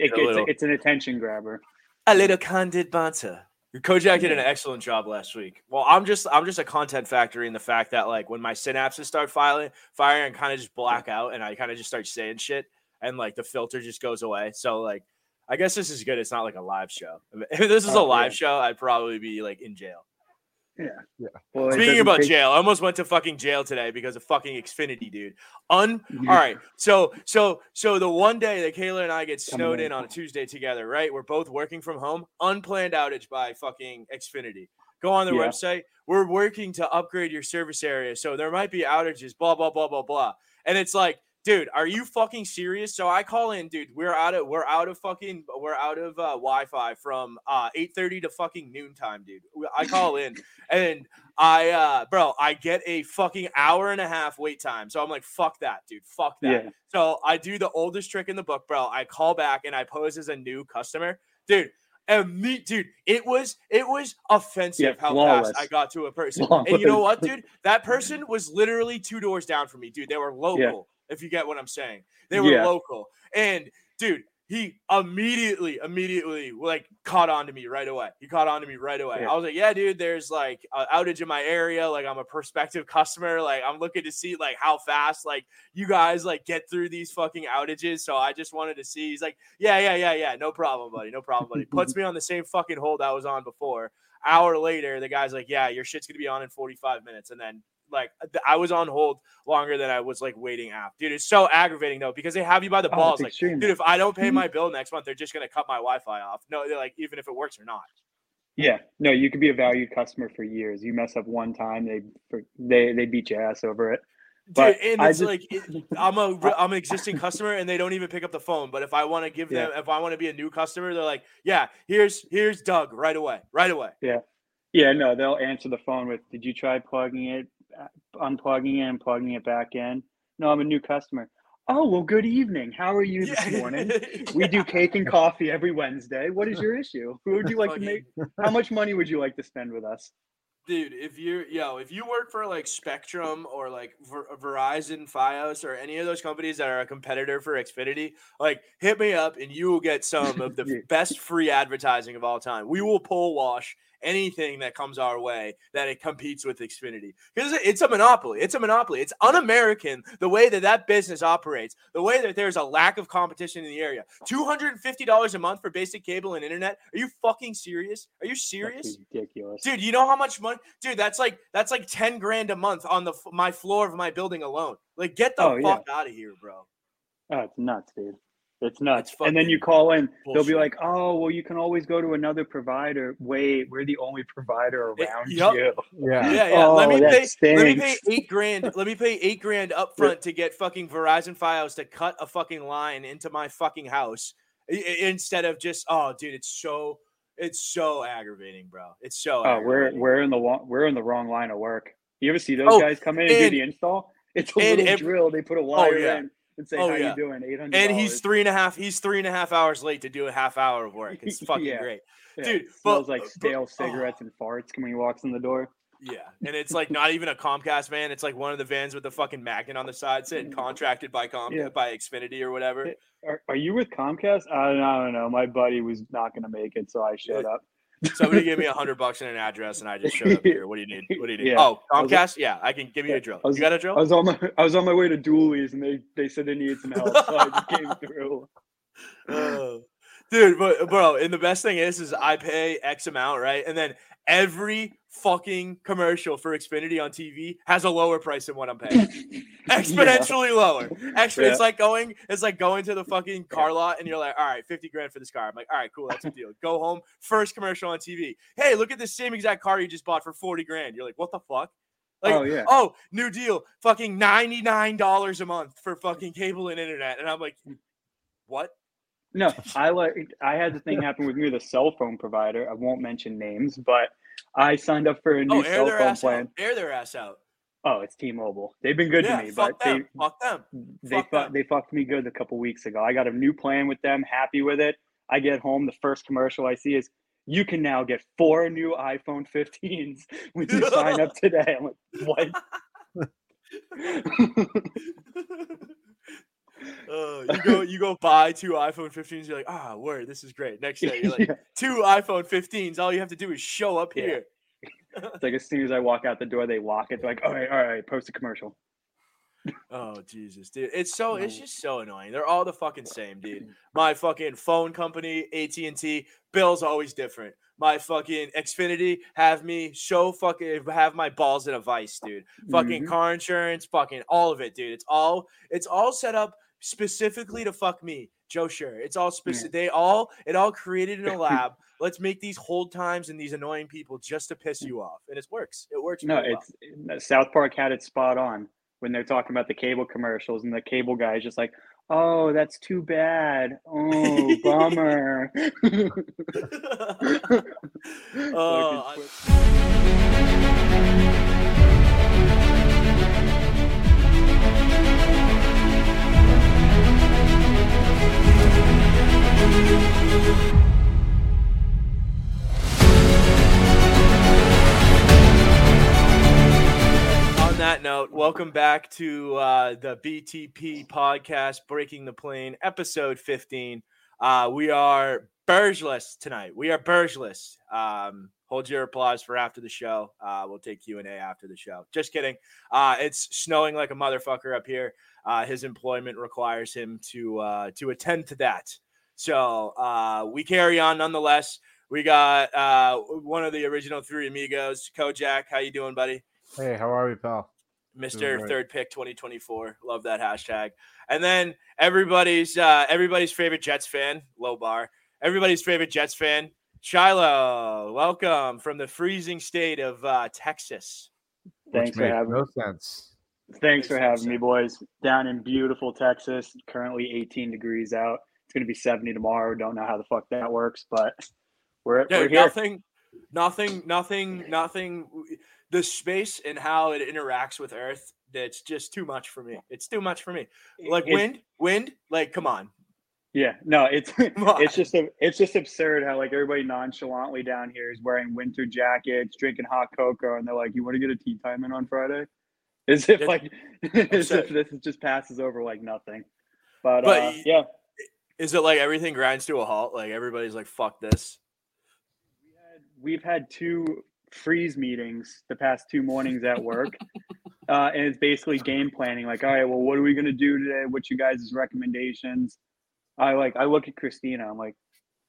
It's an attention grabber. A little candid banter. Kojak did an excellent job last week. Well, I'm just a content factory in the fact that like when my synapses start firing and kind of just black out and I kind of just start saying shit and like the filter just goes away. So like I guess this is good. It's not like a live show. If this is a live show, I'd probably be like in jail. Yeah. Well, speaking about jail, I almost went to fucking jail today because of fucking Xfinity, dude. All right. So the one day that Kayla and I get snowed in on a Tuesday together, right? We're both working from home. Unplanned outage by fucking Xfinity. Go on their website. We're working to upgrade your service area, so there might be outages. Blah blah blah blah blah. And it's like, dude, are you fucking serious? So I call in, dude. We're out of Wi-Fi from 8:30 to fucking noontime, dude. I call in and I get a fucking hour and a half wait time. So I'm like, fuck that, dude. Fuck that. Yeah. So I do the oldest trick in the book, bro. I call back and I pose as a new customer, dude. And it was offensive how fast I got to a person. And you know what, dude? That person was literally 2 doors down from me, dude. They were local. Yeah. If you get what I'm saying, they were local. And dude, he immediately like caught on to me right away. Yeah. I was like, yeah, dude, there's like an outage in my area. Like I'm a prospective customer. Like I'm looking to see like how fast like you guys like get through these fucking outages. So I just wanted to see. He's like, yeah. No problem, buddy. Puts me on the same fucking hold I was on before. Hour later, the guy's like, yeah, your shit's going to be on in 45 minutes. And then like I was on hold longer than I was like waiting out. Dude, it's so aggravating though, because they have you by the balls. Like, extreme. Dude, if I don't pay my bill next month, they're just going to cut my Wi-Fi off. No, they're like, even if it works or not. Yeah, no, you could be a valued customer for years. You mess up one time, they beat your ass over it. But dude, and it's I'm an existing customer and they don't even pick up the phone. But if I want to give them, if I want to be a new customer, they're like, yeah, here's Doug right away. Yeah, no, they'll answer the phone with, did you try unplugging it and plugging it back in? No, I'm a new customer. Oh, well, good evening. How are you this morning? We do cake and coffee every Wednesday. What is your issue? Who would you like to make? How much money would you like to spend with us? Dude, if you work for like Spectrum or like Verizon, Fios, or any of those companies that are a competitor for Xfinity, like hit me up and you will get some of the best free advertising of all time. We will pull wash anything that comes our way that it competes with Xfinity, because it's a monopoly. It's un-American the way that business operates, the way that there's a lack of competition in the area. $250 a month for basic cable and internet. Are you fucking serious? Are you serious? That's ridiculous, dude. You know how much money, dude? That's like $10,000 a month on my floor of my building alone. Like, get the fuck out of here, bro. Oh, it's nuts, dude. It's nuts. And then you call in, they'll be like, oh, well, you can always go to another provider. Wait, we're the only provider around you. Yeah. Oh, let me pay $8,000. Let me pay $8,000 up front to get fucking Verizon Fios to cut a fucking line into my fucking house instead of just, oh, dude, it's so aggravating, bro. It's so aggravating. We're in the wrong line of work. You ever see those guys come in and do the install? It's a little drill. They put a wire in. And say, how you doing? $800. And he's 3.5 hours late to do a half hour of work. It's fucking great. Yeah. Dude, it smells like stale cigarettes and farts when he walks in the door. Yeah. And it's like not even a Comcast van. It's like one of the vans with the fucking magnet on the side saying contracted by by Xfinity or whatever. Are you with Comcast? I don't know. My buddy was not going to make it, so I showed up. Somebody gave me $100 and an address, and I just showed up here. What do you need? Yeah. Oh, Comcast? Yeah, I can give you a drill. You got a drill? I was on my way to Dooley's, and they said they needed some help, so I just came through. Dude, but bro, and the best thing is I pay X amount, right? And then every fucking commercial for Xfinity on TV has a lower price than what I'm paying. Exponentially lower. It's like going to the fucking car lot and you're like, all right, $50,000 for this car. I'm like, all right, cool, that's a deal. Go home, first commercial on TV. Hey, look at the same exact car you just bought for $40,000. You're like, what the fuck? Like, new deal, fucking $99 a month for fucking cable and internet. And I'm like, what? No, I had the thing happen with me with a cell phone provider. I won't mention names, but I signed up for a new cell phone plan. Air their ass out. Oh, it's T-Mobile. They've been good to me, but they fucked me good a couple weeks ago. I got a new plan with them, happy with it. I get home, the first commercial I see is, you can now get 4 new iPhone 15s when you sign up today. I'm like, what? You go buy 2 iPhone 15s. You're like, word, this is great. Next day, you're like, 2 iPhone 15s. All you have to do is show up here. It's like as soon as I walk out the door, they lock it. They're like, all right, post a commercial. Oh Jesus, dude! It's just so annoying. They're all the fucking same, dude. My fucking phone company, AT&T, bill's always different. My fucking Xfinity have my balls in a vice, dude. Fucking car insurance, fucking all of it, dude. It's all set up specifically to fuck me, Joe Sure. It's all specific. It all created in a lab. Let's make these hold times and these annoying people just to piss you off, and it works. It works. No, really well. South Park had it spot on when they're talking about the cable commercials, and the cable guy is just like, "Oh, that's too bad. Oh, bummer." On that note, welcome back to the BTP podcast, Breaking the Plane, episode 15. We are Burgeless tonight. We are Burgeless. Hold your applause for after the show. We'll take Q&A after the show. Just kidding. It's snowing like a motherfucker up here. His employment requires him to attend to that. So we carry on nonetheless. We got one of the original three amigos, Kojak. How you doing, buddy? Hey, how are we, pal? Mr. Third Pick 2024. Love that hashtag. And then everybody's favorite Jets fan, low bar. Everybody's favorite Jets fan, Shiloh. Welcome from the freezing state of Texas. Thanks for having me. No sense. Thanks for having me, boys. Down in beautiful Texas, currently 18 degrees out. It's going to be 70 tomorrow. Don't know how the fuck that works, but we're here. Nothing. The space and how it interacts with Earth, that's just too much for me. It's too much for me. Like wind, like come on. Yeah, no, it's just absurd how like everybody nonchalantly down here is wearing winter jackets, drinking hot cocoa, and they're like, "You want to get a tea time in on Friday?" As if this just passes over like nothing. But yeah, is it like everything grinds to a halt? Like everybody's like, "Fuck this." We've had 2 freeze meetings the past 2 mornings at work, and it's basically game planning. Like, all right, well, what are we gonna do today? What's you guys' recommendations? I look at Christina. I'm like,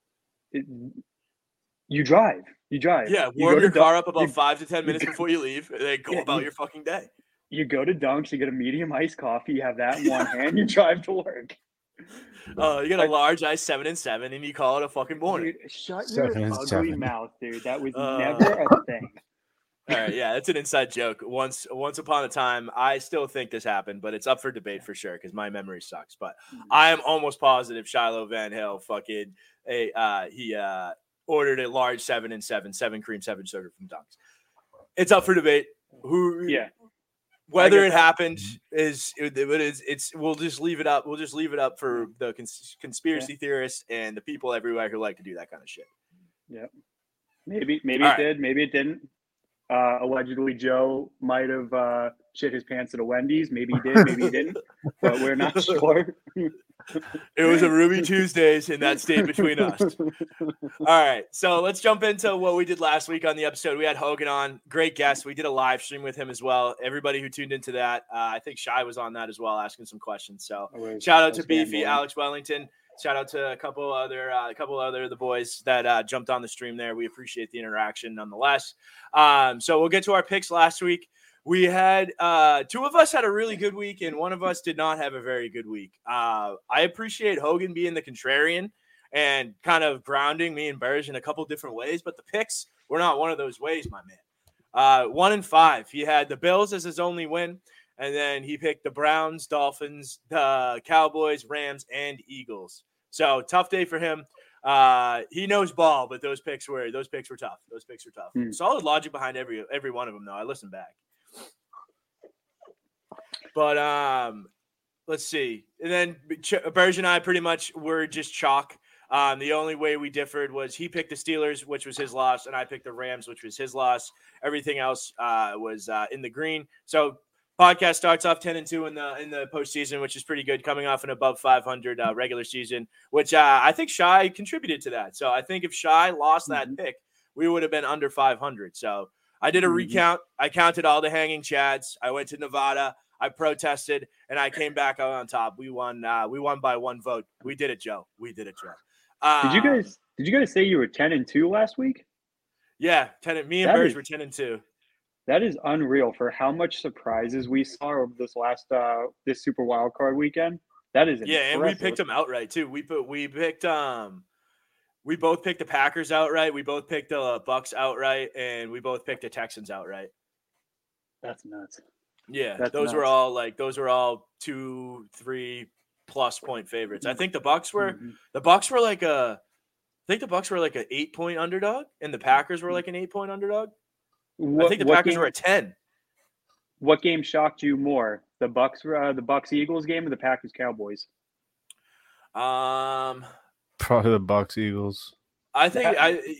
you drive. Yeah, warm your car up about 5 to 10 minutes before you leave, and then go about your fucking day. You go to Dunks, you get a medium iced coffee, you have that in one hand, you drive to work. You get a large ice 7 and 7, and you call it a fucking morning. Dude, shut your ugly mouth, dude. That was never a thing. All right, yeah, that's an inside joke. Once upon a time, I still think this happened, but it's up for debate for sure because my memory sucks. But I am almost positive Shiloh Van Hill he ordered a large 7 and 7 cream 7 sugar from Dunks. It's up for debate. Whether it happened we'll just leave it up. We'll just leave it up for the conspiracy theorists and the people everywhere who like to do that kind of shit. Yeah, maybe it did, maybe it didn't. Allegedly, Joe might have shit his pants at a Wendy's. Maybe he did, maybe he didn't, but we're not sure. It was a Ruby Tuesdays in that state between us. All right, so let's jump into what we did last week on the episode. We had Hogan on, great guest. We did a live stream with him as well. Everybody who tuned into that, I think Shy was on that as well, asking some questions. So shout out to Beefy, Alex Wellington. Shout out to a couple other of the boys that jumped on the stream there. We appreciate the interaction nonetheless. So we'll get to our picks last week. We had 2 of us had a really good week, and 1 of us did not have a very good week. I appreciate Hogan being the contrarian and kind of grounding me and Burge in a couple different ways, but the picks were not one of those ways, my man. 1 and 5. He had the Bills as his only win, and then he picked the Browns, Dolphins, the Cowboys, Rams, and Eagles. So tough day for him. He knows ball, but those picks were tough. Solid logic behind every one of them, though. I listened back. But let's see. And then Burge and I pretty much were just chalk. The only way we differed was he picked the Steelers, which was his loss, and I picked the Rams, which was his loss. Everything else was in the green. So Podcast starts off 10-2 in the postseason, which is pretty good, coming off an above 500 regular season, which I think Shy contributed to that. So I think if Shy lost that pick, we would have been under 500. So I did a recount. I counted all the hanging chads. I went to Nevada. I protested, and I came back out on top. We won by one vote. We did it, Joe. We did it, Joe. Did you guys say you were 10-2 last week? Yeah, me and Burge were 10-2. That is unreal for how much surprises we saw over this last this Super Wildcard weekend. That is impressive. And we picked them outright too. We both picked the Packers outright. We both picked the Bucks outright, and we both picked the Texans outright. That's nuts. Yeah, those were all 2-3 plus point favorites. I think the Bucks were like a 8-point underdog, and the Packers were like an 8-point underdog. I think the Packers were at 10. What game shocked you more, the Bucks Eagles game or the Packers Cowboys? Probably the Bucks Eagles. I think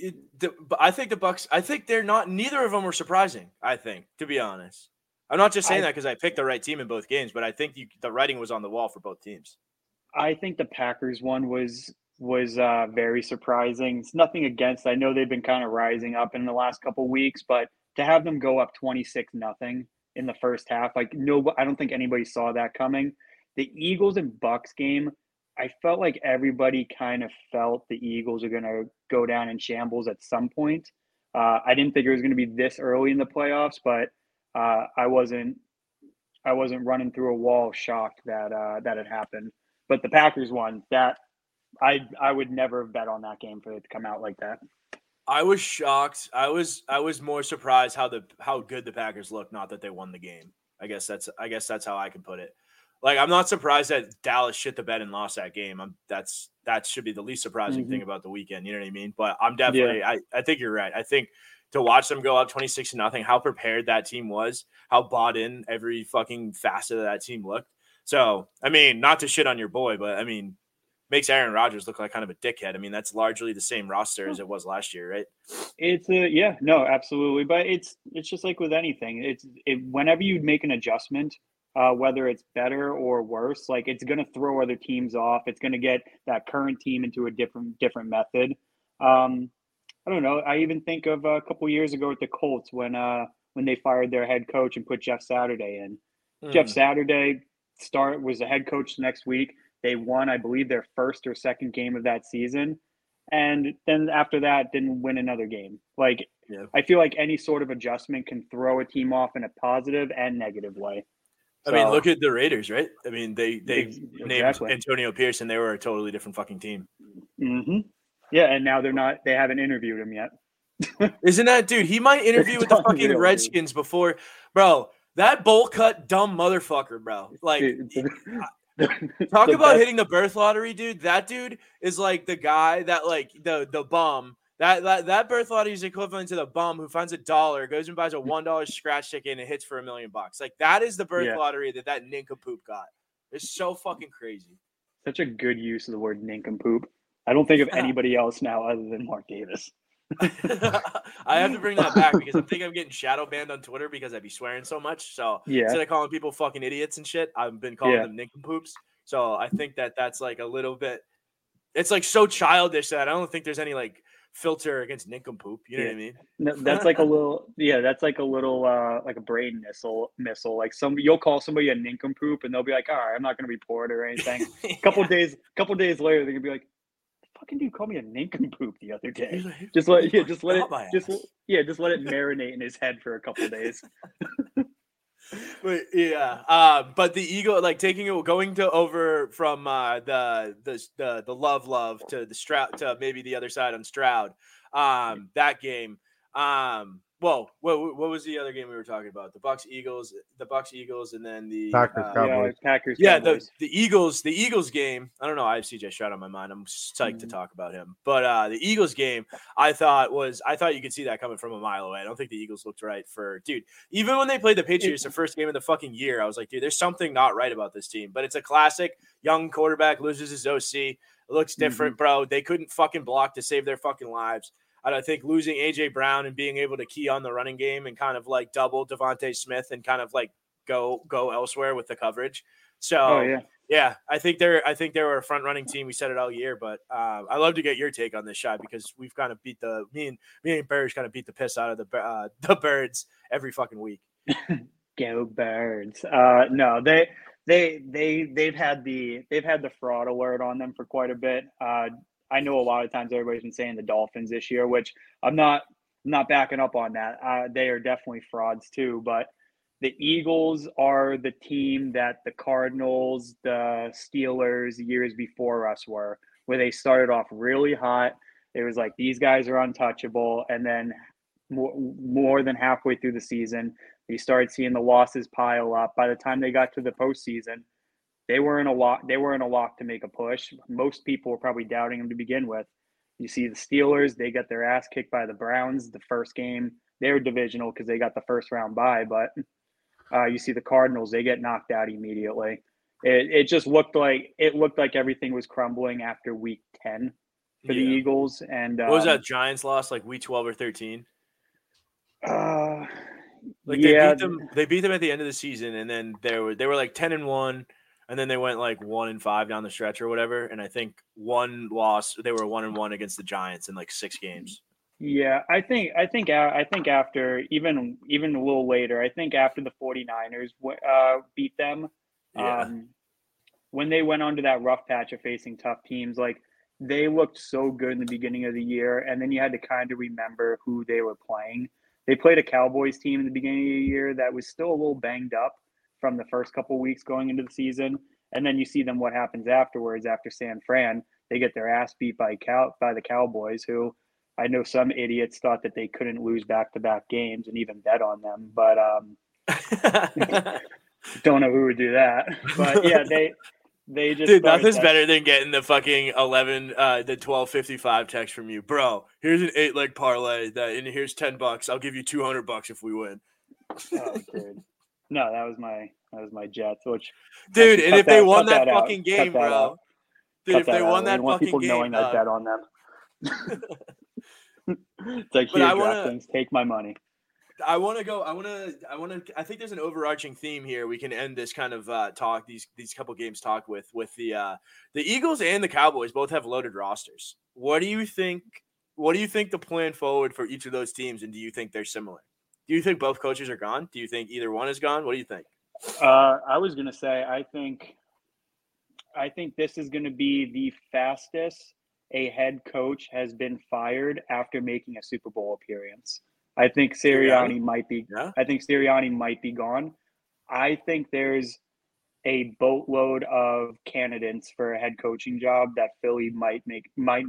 the Bucks. I think they're not. Neither of them were surprising. I think, to be honest, I'm not just saying that because I picked the right team in both games, but I think the writing was on the wall for both teams. I think the Packers one was very surprising. It's nothing against. I know they've been kind of rising up in the last couple of weeks, but to have them go up 26-0 in the first half, I don't think anybody saw that coming. The Eagles and Bucks game, I felt like everybody kind of felt the Eagles are going to go down in shambles at some point. I didn't think it was going to be this early in the playoffs, but I wasn't running through a wall shocked that it happened. But the Packers won. That I would never have bet on that game for it to come out like that. I was shocked. I was more surprised how good the Packers looked, not that they won the game. I guess that's how I can put it. Like, I'm not surprised that Dallas shit the bed and lost that game. That should be the least surprising thing about the weekend. You know what I mean? But I'm definitely I think you're right. I think to watch them go up 26-0, how prepared that team was, how bought in every fucking facet of that team looked. So, I mean, not to shit on your boy, but I mean, makes Aaron Rodgers look like kind of a dickhead. I mean, that's largely the same roster as it was last year, right? Absolutely. But it's just like with anything. Whenever you make an adjustment, whether it's better or worse, like, it's going to throw other teams off. It's going to get that current team into a different method. I don't know. I even think of a couple years ago with the Colts when they fired their head coach and put Jeff Saturday in. Jeff Saturday was the head coach the next week. They won, I believe, their first or second game of that season. And then after that, didn't win another game. Like, I feel like any sort of adjustment can throw a team off in a positive and negative way. I mean, look at the Raiders, right? I mean, they named Antonio Pierce, and they were a totally different fucking team. Mm-hmm. Yeah, and now they're not. They haven't interviewed him yet. Isn't that, dude? He might interview with the fucking Redskins before, bro. That bowl cut dumb motherfucker, bro. Like, talk about hitting the birth lottery, dude. That dude is like the guy that, like, the bum. That birth lottery is equivalent to the bum who finds $1, goes and buys a $1 scratch ticket, and hits for $1 million. Like, that is the birth lottery that nincompoop got. It's so fucking crazy. Such a good use of the word nincompoop. I don't think of anybody else now other than Mark Davis. I have to bring that back because I think I'm getting shadow banned on Twitter because I be swearing so much. So instead of calling people fucking idiots and shit, I've been calling them nincompoops. So I think that's like a little bit. It's like so childish that I don't think there's any like filter against nincompoop. You know what I mean? No, that's like a little. That's like a little like a brain missile. Like you'll call somebody a nincompoop and they'll be like, all right, I'm not going to report or anything. Couple days later, they're gonna be like, fucking dude called me a nincompoop the other day. Just let it marinate in his head for a couple of days. But the ego, like going over from the love to the Stroud to maybe the other side on Stroud. That game. What was the other game we were talking about? The Bucks Eagles, and then the Packers. Yeah, the Eagles game. I don't know. I have CJ Stroud on my mind. I'm psyched to talk about him. But the Eagles game, I thought you could see that coming from a mile away. I don't think the Eagles looked right even when they played the Patriots the first game of the fucking year. I was like, dude, there's something not right about this team. But it's a classic young quarterback loses his OC. It looks different, bro. They couldn't fucking block to save their fucking lives. And I think losing A.J. Brown and being able to key on the running game and kind of like double Devontae Smith and kind of like go elsewhere with the coverage. So Oh yeah. Yeah, I think they were a front running team. We said it all year, but I'd love to get your take on this shot because we've kind of beat me and Birds kind of beat the piss out of the Birds every fucking week. Go Birds. No, they've had the fraud alert on them for quite a bit. I know a lot of times everybody's been saying the Dolphins this year, which I'm not backing up on that. They are definitely frauds too, but the Eagles are the team that the Cardinals, the Steelers years before us were, where they started off really hot. It was like these guys are untouchable, and then more than halfway through the season, you started seeing the losses pile up. By the time they got to the postseason, they were in a lock. They were in a lock to make a push. Most people were probably doubting them to begin with. You see the Steelers; they got their ass kicked by the Browns the first game. They were divisional because they got the first round bye, but you see the Cardinals; they get knocked out immediately. It just looked like everything was crumbling after week 10 for the Eagles. And what was that Giants loss, like week 12 or 13? They beat them at the end of the season, and then they were like 10-1, and then they went like 1-5 down the stretch or whatever. And I think one loss, they were 1-1 against the Giants in like 6 games. Yeah, I think after even a little later, I think after the 49ers beat them, when they went onto that rough patch of facing tough teams, like they looked so good in the beginning of the year, and then you had to kind of remember who they were playing. They played a Cowboys team in the beginning of the year that was still a little banged up from the first couple of weeks going into the season. And then you see them what happens afterwards after San Fran. They get their ass beat by the Cowboys, who I know some idiots thought that they couldn't lose back-to-back games and even bet on them. But don't know who would do that. But, yeah, they just – Dude, nothing's better than getting the fucking 12:55 text from you. Bro, here's an 8-leg parlay and here's $10. I'll give you $200 if we win. Oh, dude. No, that was my Jets, which dude, and if they won that fucking game, bro. Dude, if they won that fucking game, knowing I bet on them. It's like, here, DraftKings, take my money. I think there's an overarching theme here. We can end this kind of talk, these couple games talk with the Eagles and the Cowboys both have loaded rosters. What do you think the plan forward for each of those teams, and do you think they're similar? Do you think both coaches are gone? Do you think either one is gone? What do you think? I was gonna say I think this is gonna be the fastest a head coach has been fired after making a Super Bowl appearance. I think Sirianni might be. Yeah. I think Sirianni might be gone. I think there's a boatload of candidates for a head coaching job that Philly might make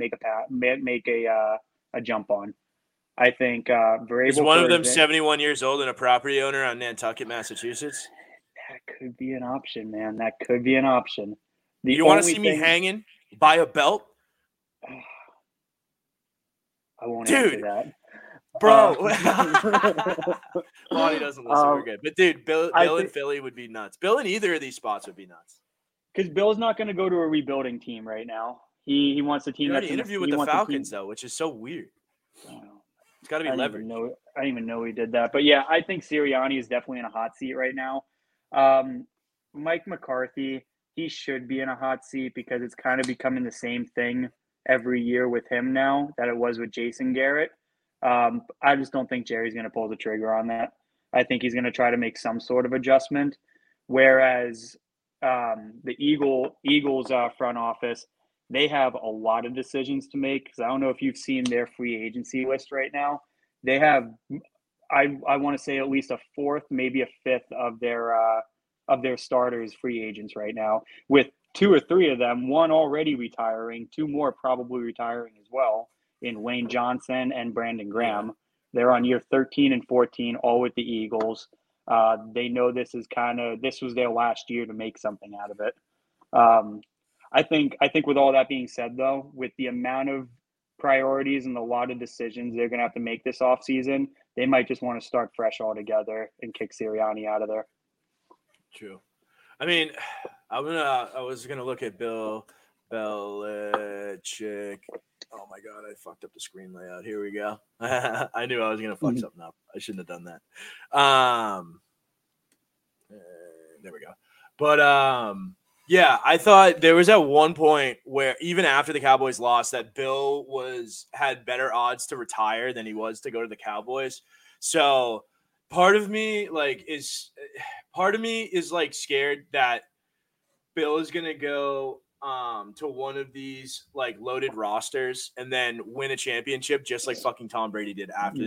a jump on. I think Vrabel is one of them 71 years old and a property owner on Nantucket, Massachusetts. That could be an option, man. That could be an option. You want to see me hanging by a belt? I won't answer that. Bro. Lonnie doesn't listen. We're good. But, dude, Bill and Philly would be nuts. Bill in either of these spots would be nuts. Because Bill's not going to go to a rebuilding team right now. He wants a team that's in interview with the Falcons, though, which is so weird. It's got to be leverage. I didn't even know he did that. But, yeah, I think Sirianni is definitely in a hot seat right now. Mike McCarthy, he should be in a hot seat because it's kind of becoming the same thing every year with him now that it was with Jason Garrett. I just don't think Jerry's going to pull the trigger on that. I think he's going to try to make some sort of adjustment. Whereas the Eagles front office, they have a lot of decisions to make because I don't know if you've seen their free agency list right now. They have, I want to say at least a fourth, maybe a fifth of their starters free agents right now, with 2 or 3 of them, one already retiring, 2 more probably retiring as well, in Lane Johnson and Brandon Graham. They're on year 13 and 14, all with the Eagles. They know this was their last year to make something out of it. I think with all that being said, though, with the amount of priorities and a lot of decisions they're going to have to make this offseason, they might just want to start fresh altogether and kick Sirianni out of there. True. I mean, I was gonna look at Bill Belichick. Oh my god, I fucked up the screen layout. Here we go. I knew I was gonna fuck something up. I shouldn't have done that. There we go. But yeah, I thought there was at one point where even after the Cowboys lost, that Bill had better odds to retire than he was to go to the Cowboys. So part of me is like scared that Bill is gonna go to one of these like loaded rosters and then win a championship just like fucking Tom Brady did after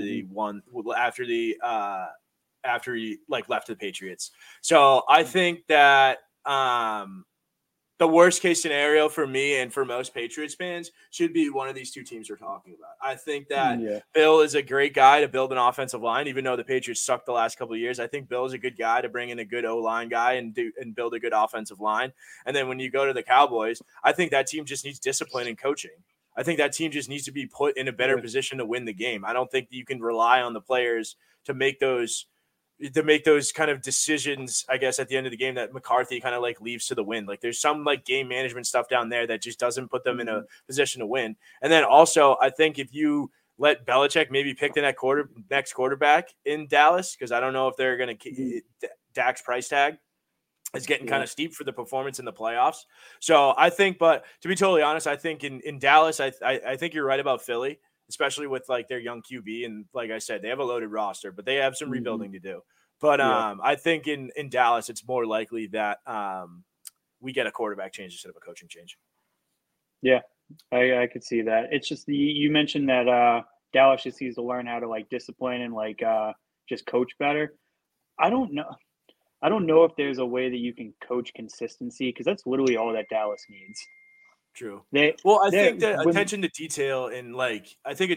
after he like left the Patriots. So I think that the worst case scenario for me and for most Patriots fans should be one of these two teams we're talking about. I think that Bill is a great guy to build an offensive line, even though the Patriots sucked the last couple of years. I think Bill is a good guy to bring in a good O-line guy and build a good offensive line. And then when you go to the Cowboys, I think that team just needs discipline and coaching. I think that team just needs to be put in a better position to win the game. I don't think you can rely on the players to make those kind of decisions, I guess, at the end of the game that McCarthy kind of like leaves to the wind. Like there's some like game management stuff down there that just doesn't put them in a position to win. And then also I think if you let Belichick maybe pick the next quarterback in Dallas, because I don't know if they're going to Dak's price tag is getting kind of steep for the performance in the playoffs. So I think, but to be totally honest, I think in Dallas, I think you're right about Philly, especially with like their young QB. And like I said, they have a loaded roster, but they have some rebuilding to do. But I think in Dallas, it's more likely that we get a quarterback change instead of a coaching change. Yeah, I could see that. It's just you mentioned that Dallas just needs to learn how to like discipline and like just coach better. I don't know if there's a way that you can coach consistency because that's literally all that Dallas needs. True. I think that attention to detail and like I think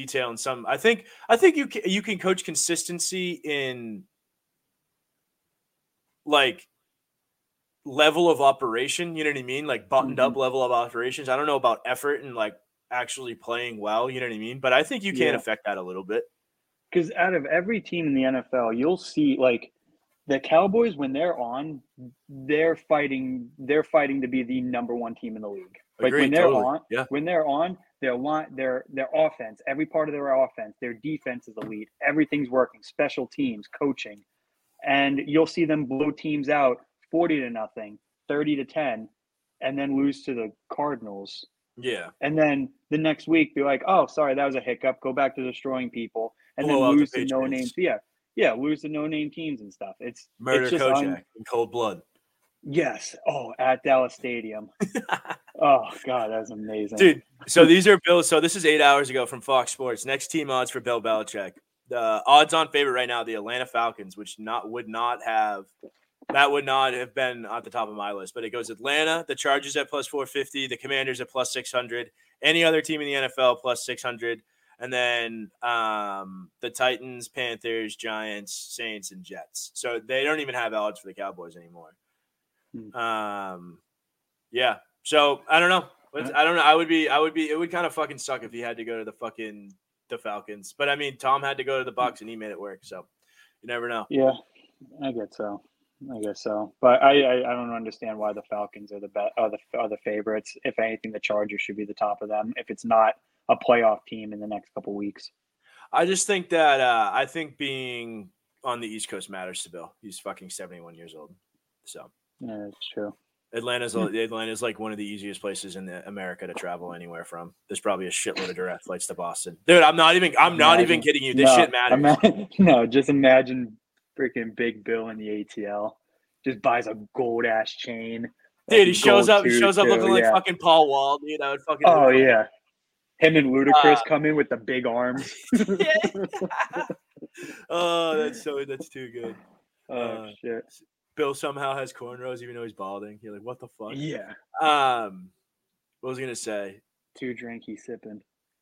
you can coach consistency in like level of operation, you know what I mean? Like buttoned up level of operations. I don't know about effort and like actually playing well, you know what I mean? But I think you can affect that a little bit. Because out of every team in the NFL, you'll see like the Cowboys when they're on, they're fighting to be the number one team in the league. Like when they're on, their offense, every part of their offense, their defense is elite. Everything's working, special teams, coaching. And you'll see them blow teams out 40-0, 30-10, and then lose to the Cardinals. Yeah. And then the next week be like, oh, sorry, that was a hiccup. Go back to destroying people. And then lose to no names. Yeah, lose to no-name teams and stuff. It's Kojak in cold blood. Yes. Oh, at Dallas Stadium. Oh, God, that's amazing. Dude, so these are Bill. So this is 8 hours ago from Fox Sports. Next team odds for Bill Belichick. The odds-on favorite right now, the Atlanta Falcons, which would not have been at the top of my list. But it goes Atlanta, the Chargers at plus 450, the Commanders at plus 600, any other team in the NFL plus 600. And then the Titans, Panthers, Giants, Saints, and Jets. So they don't even have odds for the Cowboys anymore. Yeah. So I don't know. I don't know. It would kind of fucking suck if he had to go to the Falcons. But I mean, Tom had to go to the Bucs and he made it work. So you never know. Yeah, I guess so. But I don't understand why the Falcons are the favorites. If anything, the Chargers should be the top of them. If it's not a playoff team in the next couple weeks. I just think that being on the East Coast matters to Bill. He's fucking 71 years old. So yeah, that's true. Atlanta's like one of the easiest places in America to travel anywhere from. There's probably a shitload of direct flights to Boston. Dude, I'm not even kidding you. This shit matters. Just imagine freaking Big Bill in the ATL. Just buys a gold ass chain. Dude, he shows up looking like fucking Paul Wall, dude. I would fucking yeah. Him and Ludacris come in with the big arms. Oh, that's too good. Oh shit. Bill somehow has cornrows even though he's balding. You're like, what the fuck? Yeah. What was I gonna say? 2 drinky sipping.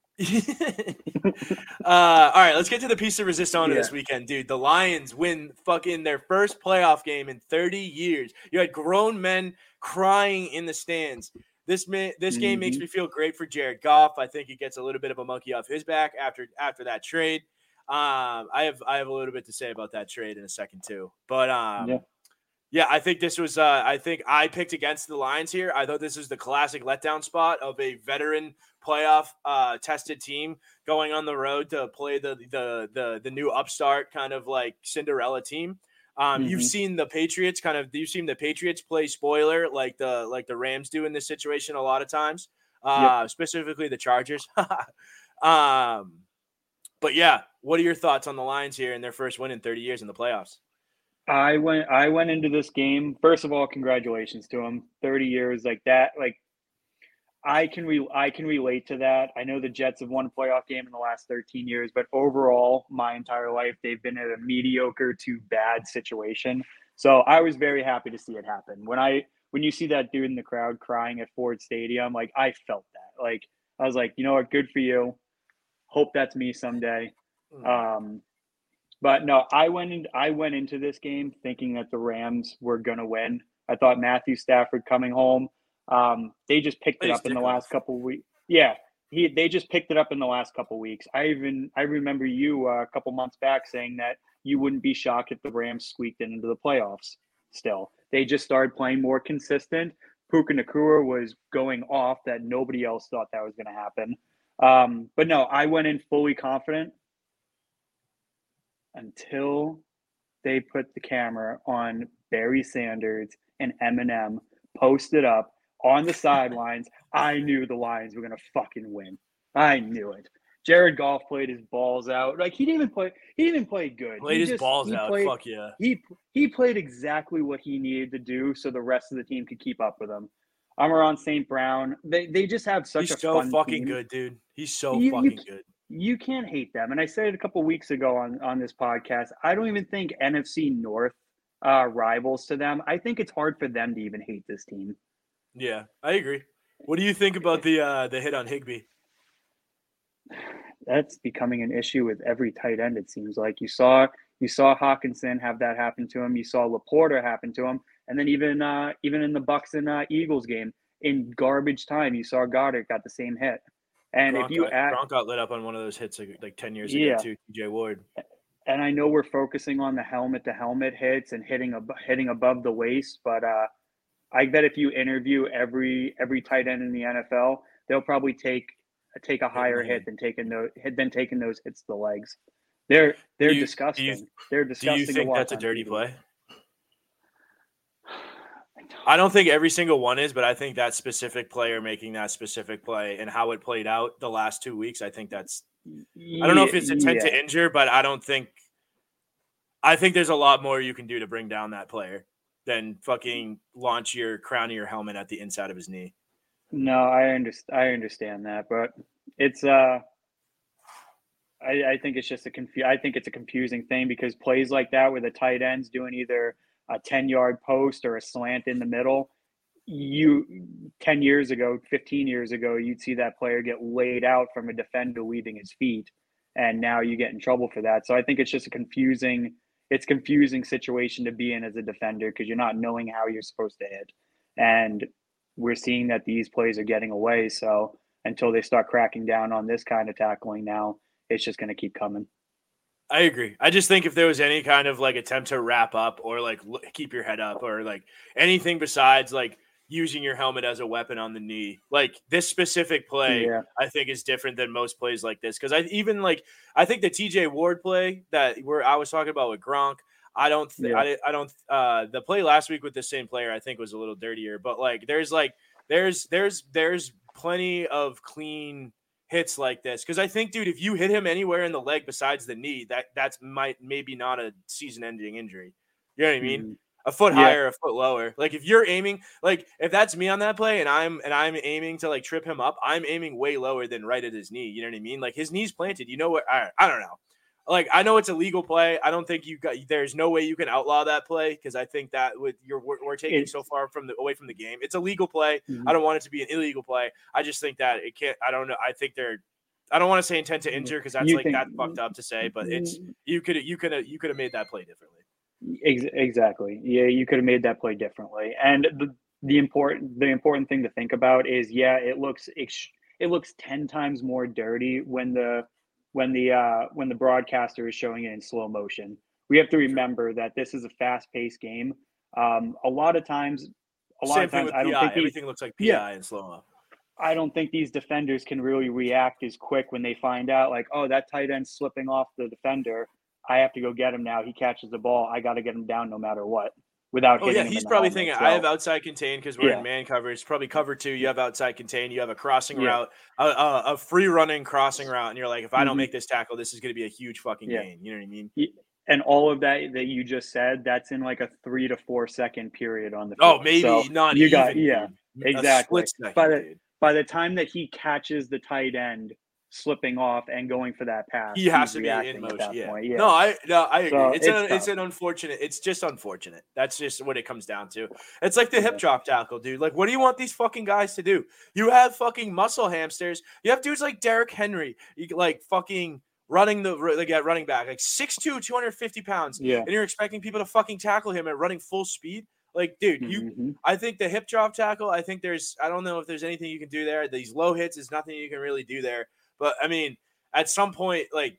All right, let's get to the piece to resist on this weekend, dude. The Lions win fucking their first playoff game in 30 years. You had grown men crying in the stands. This game makes me feel great for Jared Goff. I think he gets a little bit of a monkey off his back after that trade. I have a little bit to say about that trade in a second too. But yeah, I think this was I think I picked against the Lions here. I thought this was the classic letdown spot of a veteran playoff tested team going on the road to play the new upstart kind of like Cinderella team. You've seen the Patriots play spoiler like the Rams do in this situation a lot of times, specifically the Chargers. But yeah, what are your thoughts on the Lions here in their first win in 30 years in the playoffs? I went into this game. First of all, congratulations to them. 30 years like that. Like I can relate to that. I know the Jets have won a playoff game in the last 13 years, but overall, my entire life, they've been in a mediocre to bad situation. So I was very happy to see it happen. When you see that dude in the crowd crying at Ford Stadium, like I felt that. Like I was like, you know what, good for you. Hope that's me someday. But no, I went into this game thinking that the Rams were gonna win. I thought Matthew Stafford coming home. They just picked it up in the last couple of weeks. Yeah, they just picked it up in the last couple of weeks. I remember you a couple months back saying that you wouldn't be shocked if the Rams squeaked into the playoffs. Still, they just started playing more consistent. Puka Nacua was going off that nobody else thought that was going to happen. But no, I went in fully confident until they put the camera on Barry Sanders and Eminem posted up on the sidelines. I knew the Lions were going to fucking win. I knew it. Jared Goff played his balls out. Like he didn't even play good. Played his balls out. Fuck yeah. He played exactly what he needed to do so the rest of the team could keep up with him. Amon-Ra St. Brown. They just have such a fun fucking team. Good, dude. He's so fucking good. You can't hate them. And I said it a couple weeks ago on this podcast. I don't even think NFC North rivals to them. I think it's hard for them to even hate this team. Yeah, I agree. What do you think about the hit on Higbee? That's becoming an issue with every tight end. It seems like you saw Hawkinson have that happen to him. You saw Laporta happen to him, and then even in the Bucks and Eagles game in garbage time, you saw Goddard got the same hit. And Gronk got lit up on one of those hits like 10 years ago too, TJ Ward. And I know we're focusing on the helmet-to-helmet hits and hitting above the waist, but I bet if you interview every tight end in the NFL, they'll probably take a higher hit than taking those hits to the legs. They're disgusting. They're disgusting. Do you think that's a dirty play? I don't think every single one is, but I think that specific player making that specific play and how it played out the last 2 weeks, I think that's I don't know if it's intent to injure, but I think there's a lot more you can do to bring down that player than fucking launch your crown of your helmet at the inside of his knee. No, I understand that, but it's I think it's just I think it's a confusing thing because plays like that where the tight end's doing either a 10-yard post or a slant in the middle, 10 years ago, 15 years ago, you'd see that player get laid out from a defender leaving his feet, and now you get in trouble for that. So I think it's just a confusing situation to be in as a defender because you're not knowing how you're supposed to hit. And we're seeing that these plays are getting away. So until they start cracking down on this kind of tackling now, it's just going to keep coming. I agree. I just think if there was any kind of like attempt to wrap up or like keep your head up or like anything besides like using your helmet as a weapon on the knee, like this specific play, I think is different than most plays like this. Cause I think the TJ Ward play that I was talking about with Gronk, the play last week with the same player, I think was a little dirtier, but like, there's plenty of clean hits like this. Cause I think, dude, if you hit him anywhere in the leg besides the knee, that's maybe not a season ending injury. You know what I mean? A foot higher, a foot lower. Like if you're aiming, like if that's me on that play and I'm aiming to like trip him up, I'm aiming way lower than right at his knee. You know what I mean? Like his knee's planted, you know what? I don't know. Like I know it's a legal play. I don't think there's no way you can outlaw that play because I think that we're taking so far away from the game. It's a legal play. I don't want it to be an illegal play. I just think that it can't. I don't know. I think I don't want to say intent to injure because that's that's fucked up to say. But it's you could have made that play differently. Exactly. Yeah, you could have made that play differently. And the important thing to think about is it looks 10 times more dirty when the broadcaster is showing it in slow motion. We have to remember that this is a fast-paced game. A lot of times I don't think everything looks like PI in slow-mo. I don't think these defenders can really react as quick when they find out like, oh, that tight end's slipping off the defender. I have to go get him now. He catches the ball. I got to get him down no matter what without hitting him. He's probably thinking, I have outside contain because we're in man coverage. Probably cover 2. You have outside contain. You have a crossing route, a free running crossing route. And you're like, if I don't make this tackle, this is going to be a huge fucking gain. You know what I mean? And all of that you just said, that's in like a 3 to 4 second period on the field. Oh, maybe so not you even. Got, exactly. Second, by the time that he catches the tight end slipping off and going for that pass, he has to be in motion. Point. No, I agree. So it's an unfortunate. It's just unfortunate. That's just what it comes down to. It's like the hip drop tackle, dude. Like, what do you want these fucking guys to do? You have fucking muscle hamsters. You have dudes like Derrick Henry, like fucking running running back, like 6'2", 250 pounds. Yeah. And you're expecting people to fucking tackle him at running full speed. Like, dude, I think the hip drop tackle, I don't know if there's anything you can do there. These low hits is nothing you can really do there. But I mean, at some point, I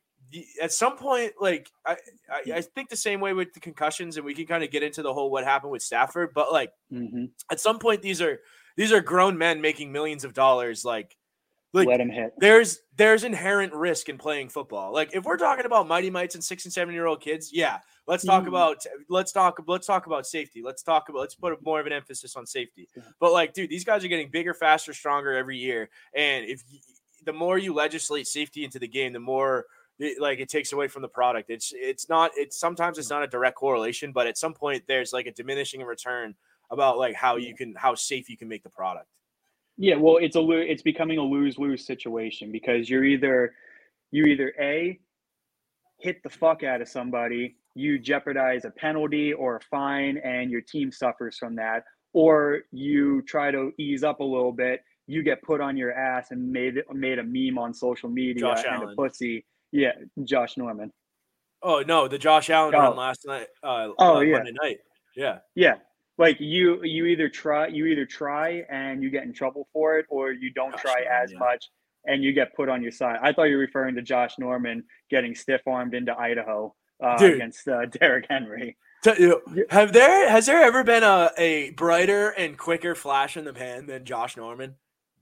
think the same way with the concussions, and we can kind of get into the whole what happened with Stafford. But like, at some point, these are grown men making millions of dollars. Like let him hit. There's inherent risk in playing football. Like, if we're talking about mighty mites and 6 and 7-year-old kids, let's talk about safety. Let's put more of an emphasis on safety. But like, dude, these guys are getting bigger, faster, stronger every year, and the more you legislate safety into the game, the more it takes away from the product. Sometimes it's not a direct correlation, but at some point there's like a diminishing return about like how safe you can make the product. Yeah, well, it's becoming a lose-lose situation because you either A, hit the fuck out of somebody, you jeopardize a penalty or a fine, and your team suffers from that, or you try to ease up a little bit, you get put on your ass and made a meme on social media Josh and Allen. a pussy. Yeah, Josh Norman. Oh no, the Josh Allen run last night. Monday night. Yeah. Yeah. Like you either try and you get in trouble for it, or you don't try as much and you get put on your side. I thought you were referring to Josh Norman getting stiff-armed into Idaho against Derrick Henry. Has there ever been a brighter and quicker flash in the pan than Josh Norman?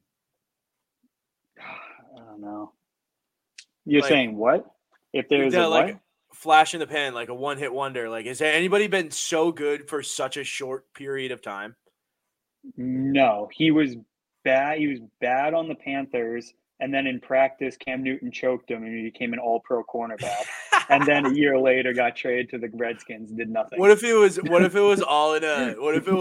I don't know. You're saying what? If there's a flash in the pan, like a one-hit wonder, like, has there anybody been so good for such a short period of time? No, he was bad. He was bad on the Panthers, and then in practice, Cam Newton choked him, and he became an All-Pro cornerback. And then a year later, got traded to the Redskins, and did nothing. What if it's all in a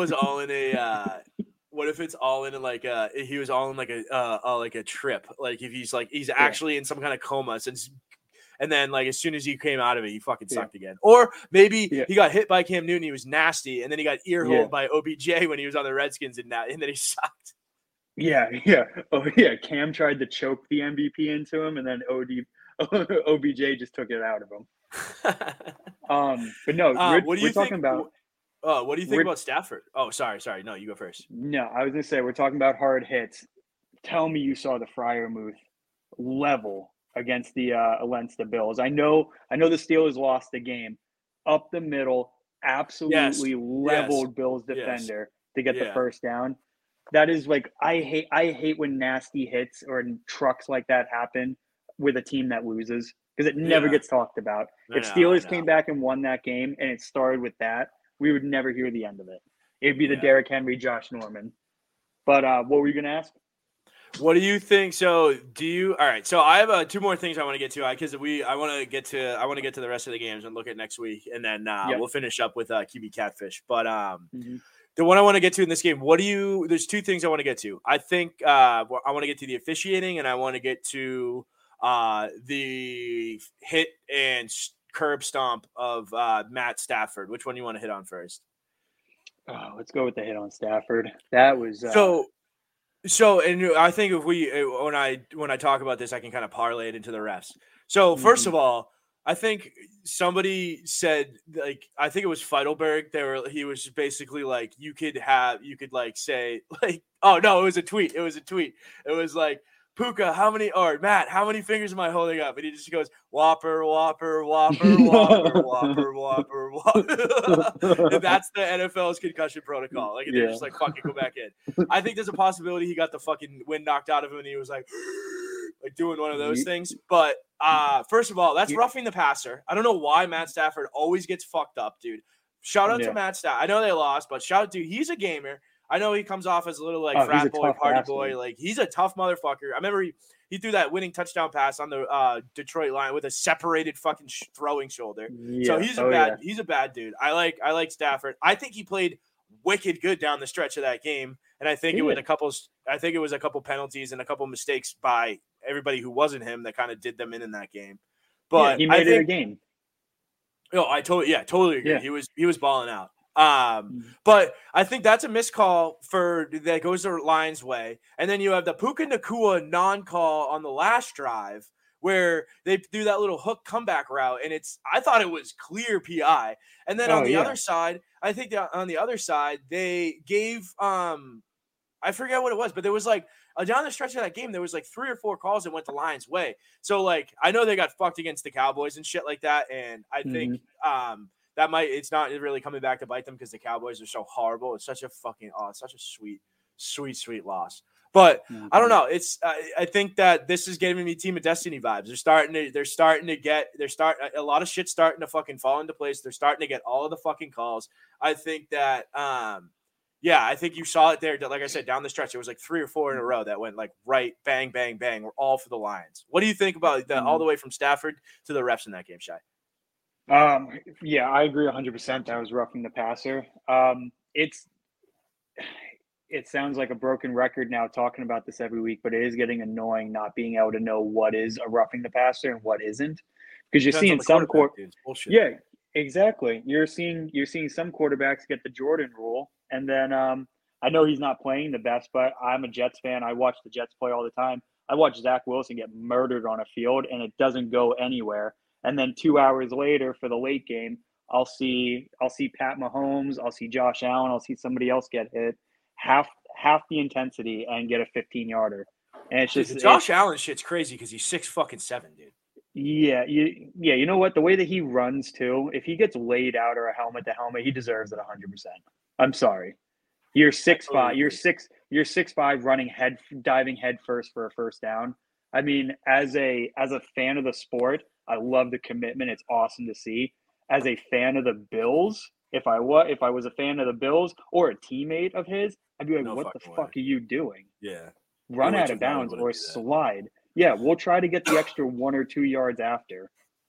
trip, like if he's actually in some kind of coma since. And then, like, as soon as he came out of it, he fucking sucked again. Or maybe he got hit by Cam Newton. He was nasty. And then he got ear-holed by OBJ when he was on the Redskins, and then he sucked. Yeah. Oh, yeah. Cam tried to choke the MVP into him, and then OBJ just took it out of him. But no, what do you think about Stafford? Oh, sorry. No, you go first. No, I was going to say, we're talking about hard hits. Tell me you saw the Freiermuth level against the Bills. I know the Steelers lost the game. Up the middle, absolutely leveled Bills defender to get the first down. That is like, I hate when nasty hits or trucks like that happen with a team that loses, because it never gets talked about. If Steelers came back and won that game and it started with that, we would never hear the end of it. It'd be the Derrick Henry, Josh Norman. But what were you going to ask? What do you think? So all right. So I have 2 more things I want to get to, because I want to get to the rest of the games and look at next week, and then we'll finish up with QB Catfish. But the one I want to get to in this game, there's 2 things I want to get to. I think I want to get to the officiating, and I want to get to the hit and curb stomp of Matt Stafford. Which one do you want to hit on first? Oh, let's go with the hit on Stafford. That was So, and I think if when I talk about this, I can kind of parlay it into the refs. So, first of all, I think somebody said, like, I think it was Feidelberg. He was basically like, you could say, like, oh no, it was a tweet. It was like, Puka, Matt, how many fingers am I holding up? And he just goes, whopper, whopper, whopper, whopper, whopper, whopper, whopper. And that's the NFL's concussion protocol. Like, they're just like, fucking go back in. I think there's a possibility he got the fucking wind knocked out of him and he was like doing one of those things. But First of all, that's roughing the passer. I don't know why Matt Stafford always gets fucked up, dude. Shout out to Matt Stafford. I know they lost, but shout out, dude. He's a gamer. I know he comes off as a little frat boy, party boy. Like, he's a tough motherfucker. I remember he threw that winning touchdown pass on the Detroit line with a separated fucking throwing shoulder. Yeah. So he's a bad dude. I like Stafford. I think he played wicked good down the stretch of that game, and I think it was a couple penalties and a couple mistakes by everybody who wasn't him that kind of did them in that game. But he made it a game. No, I totally agree. Yeah. He was balling out. But I think that's a missed call that goes the Lions' way. And then you have the Puka Nacua non-call on the last drive where they do that little hook comeback route, and I thought it was clear PI. And then on the other side, I think that on the other side they gave I forget what it was, but there was like down the stretch of that game, there was like 3 or 4 calls that went the Lions' way. So like I know they got fucked against the Cowboys and shit like that, and I think it's not really coming back to bite them because the Cowboys are so horrible. It's such a such a sweet loss. But I don't know. I think that this is giving me Team of Destiny vibes. A lot of shit starting to fucking fall into place. They're starting to get all of the fucking calls. I think that I think you saw it there. Like I said, down the stretch, it was like 3 or 4 in a row that went like right, bang, bang, bang. We're all for the Lions. What do you think about that all the way from Stafford to the refs in that game, Shai? Yeah, I agree 100%. That was roughing the passer. It sounds like a broken record now talking about this every week, but it is getting annoying not being able to know what is a roughing the passer and what isn't, because you're seeing some Yeah, exactly. You're seeing some quarterbacks get the Jordan rule, and then I know he's not playing the best, but I'm a Jets fan. I watch the Jets play all the time. I watch Zach Wilson get murdered on a field, and it doesn't go anywhere. And then 2 hours later for the late game, I'll see Pat Mahomes, I'll see Josh Allen, I'll see somebody else get hit half the intensity and get a 15-yarder. And it's just Josh Allen shit's crazy because he's 6'7", dude. Yeah, you know what? The way that he runs too, if he gets laid out or a helmet to helmet, he deserves it 100%. I'm sorry. You're 6'5", you're 6'5", diving head first for a first down. I mean, as a fan of the sport, I love the commitment. It's awesome to see. As a fan of the Bills, if I was a fan of the Bills or a teammate of his, I'd be like, what the fuck are you doing? Yeah. Run out of bounds or slide. Yeah, we'll try to get the extra 1 or 2 yards after.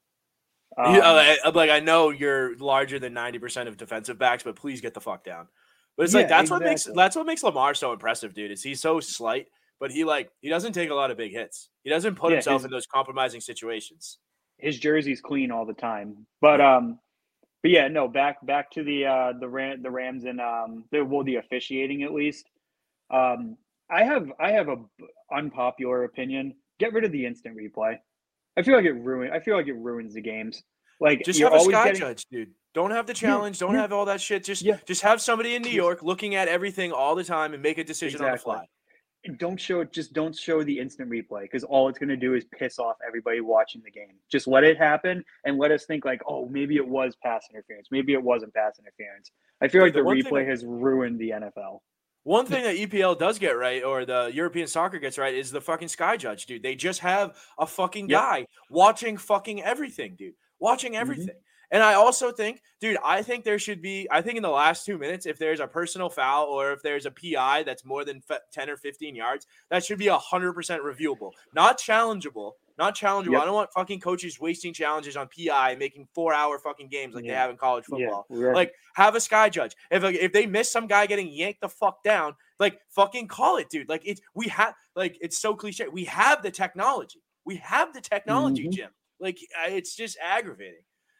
I know you're larger than 90% of defensive backs, but please get the fuck down. But it's that's what makes Lamar so impressive, dude. Is he's so slight, but he doesn't take a lot of big hits. He doesn't put himself in those compromising situations. His jersey's clean all the time. But yeah, no, back to the Rams and the officiating at least. I have a unpopular opinion. Get rid of the instant replay. I feel like it ruins the games. Like, just have a sky judge, dude. Don't have the challenge. Don't have all that shit. Just have somebody in New York looking at everything all the time and make a decision on the fly. Don't show the instant replay, because all it's going to do is piss off everybody watching the game. Just let it happen and let us think like, oh, maybe it was pass interference. Maybe it wasn't pass interference. I feel like the replay has ruined the NFL. One thing that EPL does get right, or the European soccer gets right, is the fucking sky judge, dude. They just have a fucking guy watching fucking everything, dude. Watching everything. Mm-hmm. And I also think, dude, I think in the last 2 minutes, if there's a personal foul or if there's a PI that's more than 10 or 15 yards, that should be 100% reviewable. Not challengeable. Yep. I don't want fucking coaches wasting challenges on PI and making 4-hour fucking games like they have in college football. Yeah. Like, have a sky judge. If they miss some guy getting yanked the fuck down, like, fucking call it, dude. Like, it's so cliche. We have the technology. Jim. Like, it's just aggravating.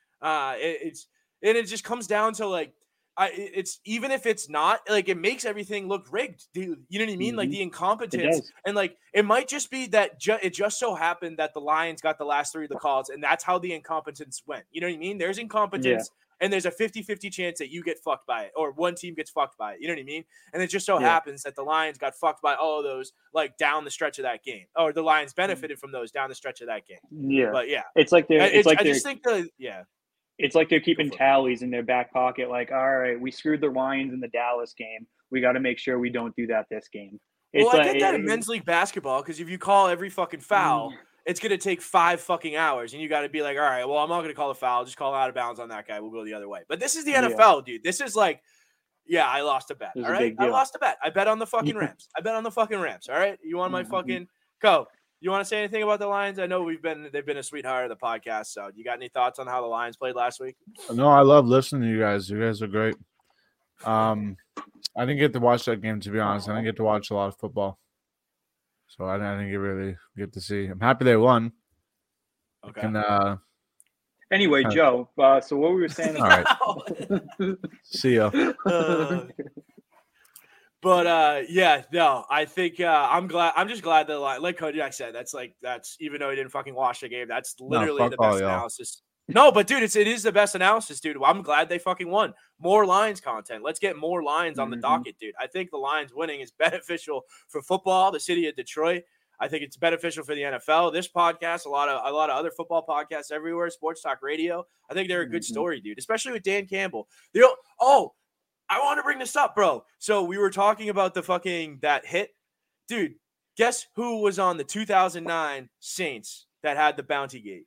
It just comes down to like, it's even if it's not like, it makes everything look rigged, dude. You know what I mean? Mm-hmm. Like the incompetence, and like it might just be that it just so happened that the Lions got the last 3 of the calls, and that's how the incompetence went. You know what I mean? There's incompetence, and there's a 50-50 chance that you get fucked by it, or one team gets fucked by it. You know what I mean? And it just so happens that the Lions got fucked by all of those, like down the stretch of that game, or the Lions benefited from those down the stretch of that game. Yeah, but it's like it's like they're keeping tallies in their back pocket. Like, all right, we screwed the Lions in the Dallas game. We got to make sure we don't do that this game. I get that in men's league basketball, because if you call every fucking foul, it's going to take 5 fucking hours. And you got to be like, all right, well, I'm not going to call a foul. Just call out of bounds on that guy. We'll go the other way. But this is the NFL, dude. This is like, yeah, I lost a bet. All right. I lost a bet. I bet on the fucking Rams. All right. You want my fucking go. You want to say anything about the Lions? I know they've been a sweetheart of the podcast. So you got any thoughts on how the Lions played last week? No, I love listening to you guys. You guys are great. I didn't get to watch that game, to be honest. I didn't get to watch a lot of football. So I didn't get really get to see. I'm happy they won. Okay. Anyway, Joe, so what we were saying. All right. See ya. I think I'm just glad that, like Kodiak said, that's even though he didn't fucking watch the game, that's literally the best analysis. No, but dude, it is the best analysis, dude. I'm glad they fucking won. More Lions content. Let's get more Lions on the docket, dude. I think the Lions winning is beneficial for football, the city of Detroit. I think it's beneficial for the NFL. This podcast, a lot of other football podcasts everywhere, sports talk radio. I think they're a good story, dude, especially with Dan Campbell. I want to bring this up, bro. So we were talking about that hit. Dude, guess who was on the 2009 Saints that had the bounty gate?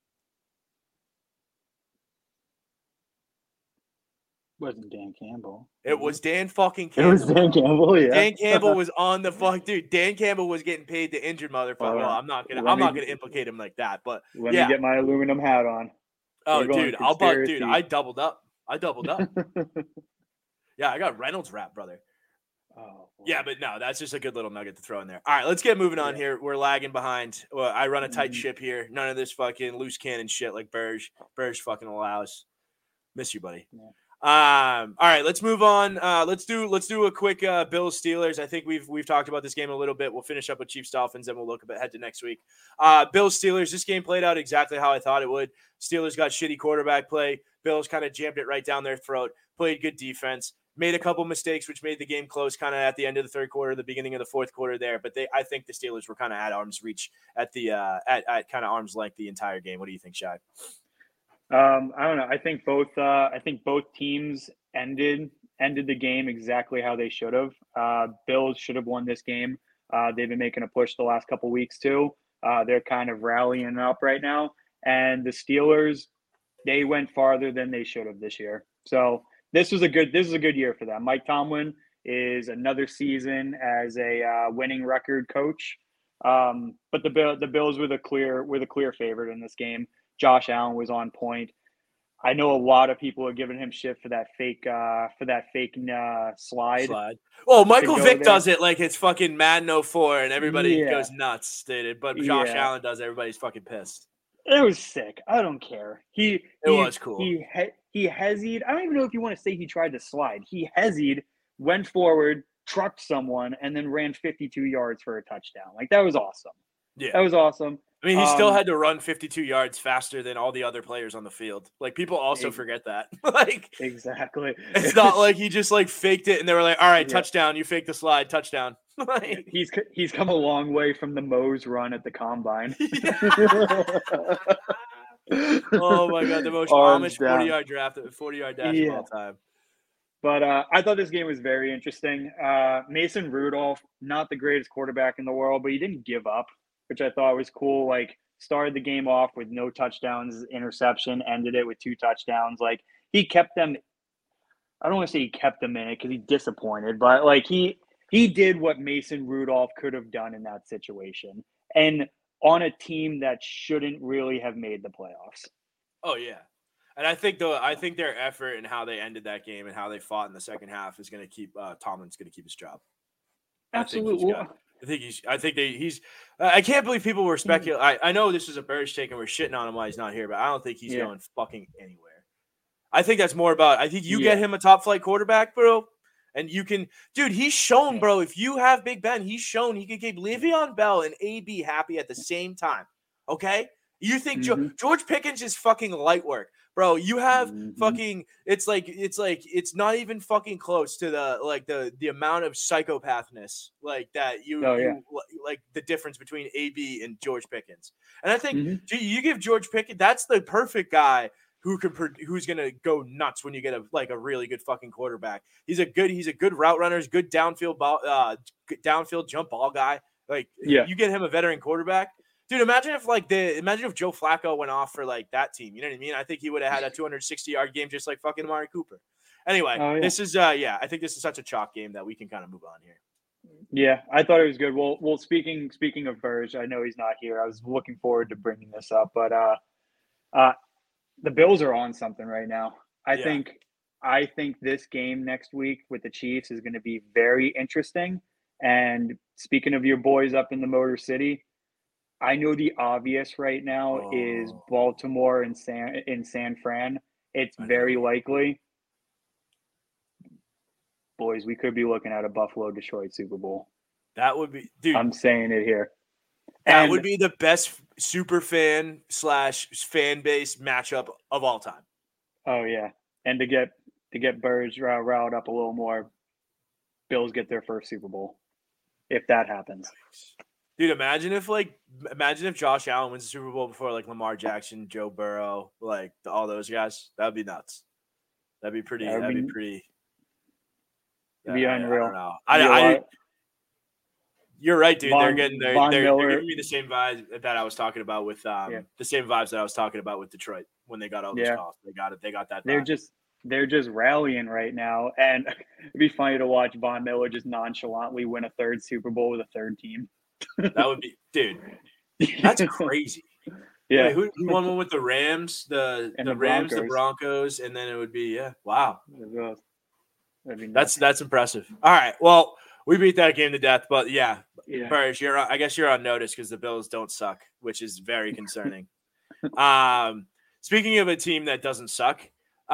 Wasn't Dan Campbell. It was Dan fucking Campbell. It was Dan Campbell, yeah. Dan Campbell was on the fuck, dude. Dan Campbell was getting paid the injured motherfucker. Well, I'm not gonna implicate him like that, but let me get my aluminum hat on. Oh, dude, I doubled up. Yeah, I got Reynolds wrap, brother. Oh, boy. Yeah, but no, that's just a good little nugget to throw in there. All right, let's get moving on here. We're lagging behind. Well, I run a tight ship here. None of this fucking loose cannon shit like Burge fucking allows. Miss you, buddy. Yeah. All right, let's move on. Let's do a quick Bills Steelers. I think we've talked about this game a little bit. We'll finish up with Chiefs Dolphins, and we'll look ahead to next week. Bills Steelers. This game played out exactly how I thought it would. Steelers got shitty quarterback play. Bills kind of jammed it right down their throat. Played good defense. Made a couple mistakes, which made the game close kind of at the end of the third quarter, the beginning of the fourth quarter there. But I think the Steelers were kind of at arm's reach at kind of arm's length the entire game. What do you think, Shai? I don't know. I think both teams ended the game exactly how they should have. Bills should have won this game. They've been making a push the last couple weeks too. They're kind of rallying up right now. And the Steelers, they went farther than they should have this year. So this is a good year for them. Mike Tomlin is another season as a winning record coach. But the Bills were the clear favorite in this game. Josh Allen was on point. I know a lot of people are giving him shit for that fake slide. Oh, Michael Vick does it like it's fucking Madden 04 and everybody goes nuts, stated. But Josh Allen does it, everybody's fucking pissed. It was sick. I don't care. It was cool. He hesitated. I don't even know if you want to say he tried to slide. He hesitated, went forward, trucked someone, and then ran 52 yards for a touchdown. Like, that was awesome. Yeah. That was awesome. I mean, he still had to run 52 yards faster than all the other players on the field. Like, people also forget that. Like, exactly. It's not like he just like faked it and they were like, all right, touchdown. You faked the slide, touchdown. Like, he's come a long way from the Mose run at the combine. Oh my God, the most Amish 40-yard dash of all time. But I thought this game was very interesting. Mason Rudolph, not the greatest quarterback in the world, but he didn't give up, which I thought was cool. Like, started the game off with no touchdowns, interception, ended it with 2 touchdowns. Like, he kept them. I don't want to say he kept them in it because he disappointed, but like he did what Mason Rudolph could have done in that situation, and on a team that shouldn't really have made the playoffs. Oh yeah. And I think their effort and how they ended that game and how they fought in the second half is going to keep Tomlin's going to keep his job. Absolutely. I can't believe people were speculating. I know this is a Bears take and we're shitting on him while he's not here, but I don't think he's going fucking anywhere. I think that's more about, I think you get him a top flight quarterback, bro. And you can, dude, he's shown, bro, if you have Big Ben, he's shown he can keep Le'Veon Bell and AB happy at the same time. Okay? You think George Pickens is fucking light work, bro? You have fucking. It's not even fucking close to the amount of psychopathness like that. You like the difference between AB and George Pickens, and I think you give George Pickens, that's the perfect guy who's gonna go nuts when you get a really good fucking quarterback. He's a good route runner, he's good downfield jump ball guy. Like you get him a veteran quarterback. Dude, imagine if Joe Flacco went off for like that team. You know what I mean? I think he would have had a 260-yard game just like fucking Amari Cooper. Anyway, This is I think this is such a chalk game that we can kind of move on here. Yeah, I thought it was good. Well, speaking of Burge, I know he's not here. I was looking forward to bringing this up, but the Bills are on something right now. I think this game next week with the Chiefs is going to be very interesting. And speaking of your boys up in the Motor City, I know the obvious right now is Baltimore and San Fran. It's very likely. Boys, we could be looking at a Buffalo-Detroit Super Bowl. That would be, dude. I'm saying it here. That would be the best super fan / fan base matchup of all time. Oh yeah, and to get Burge riled up a little more, Bills get their first Super Bowl, if that happens. Dude, imagine if Josh Allen wins the Super Bowl before like Lamar Jackson, Joe Burrow, like all those guys. That'd be nuts. That'd be pretty. That'd be pretty. It'd be unreal. I don't know. You're right, dude. They're giving me the same vibes that I was talking about with the same vibes that I was talking about with Detroit when they got all those calls. They got it. They got that. They're just rallying right now, and it'd be funny to watch Von Miller just nonchalantly win a third Super Bowl with a third team. That would be, dude. That's crazy. Yeah. Wait, who won one with the Rams? The Rams, the Broncos, and then it would be wow. That's impressive. All right, well, we beat that game to death, but Burge, I guess you're on notice because the Bills don't suck, which is very concerning. Speaking of a team that doesn't suck,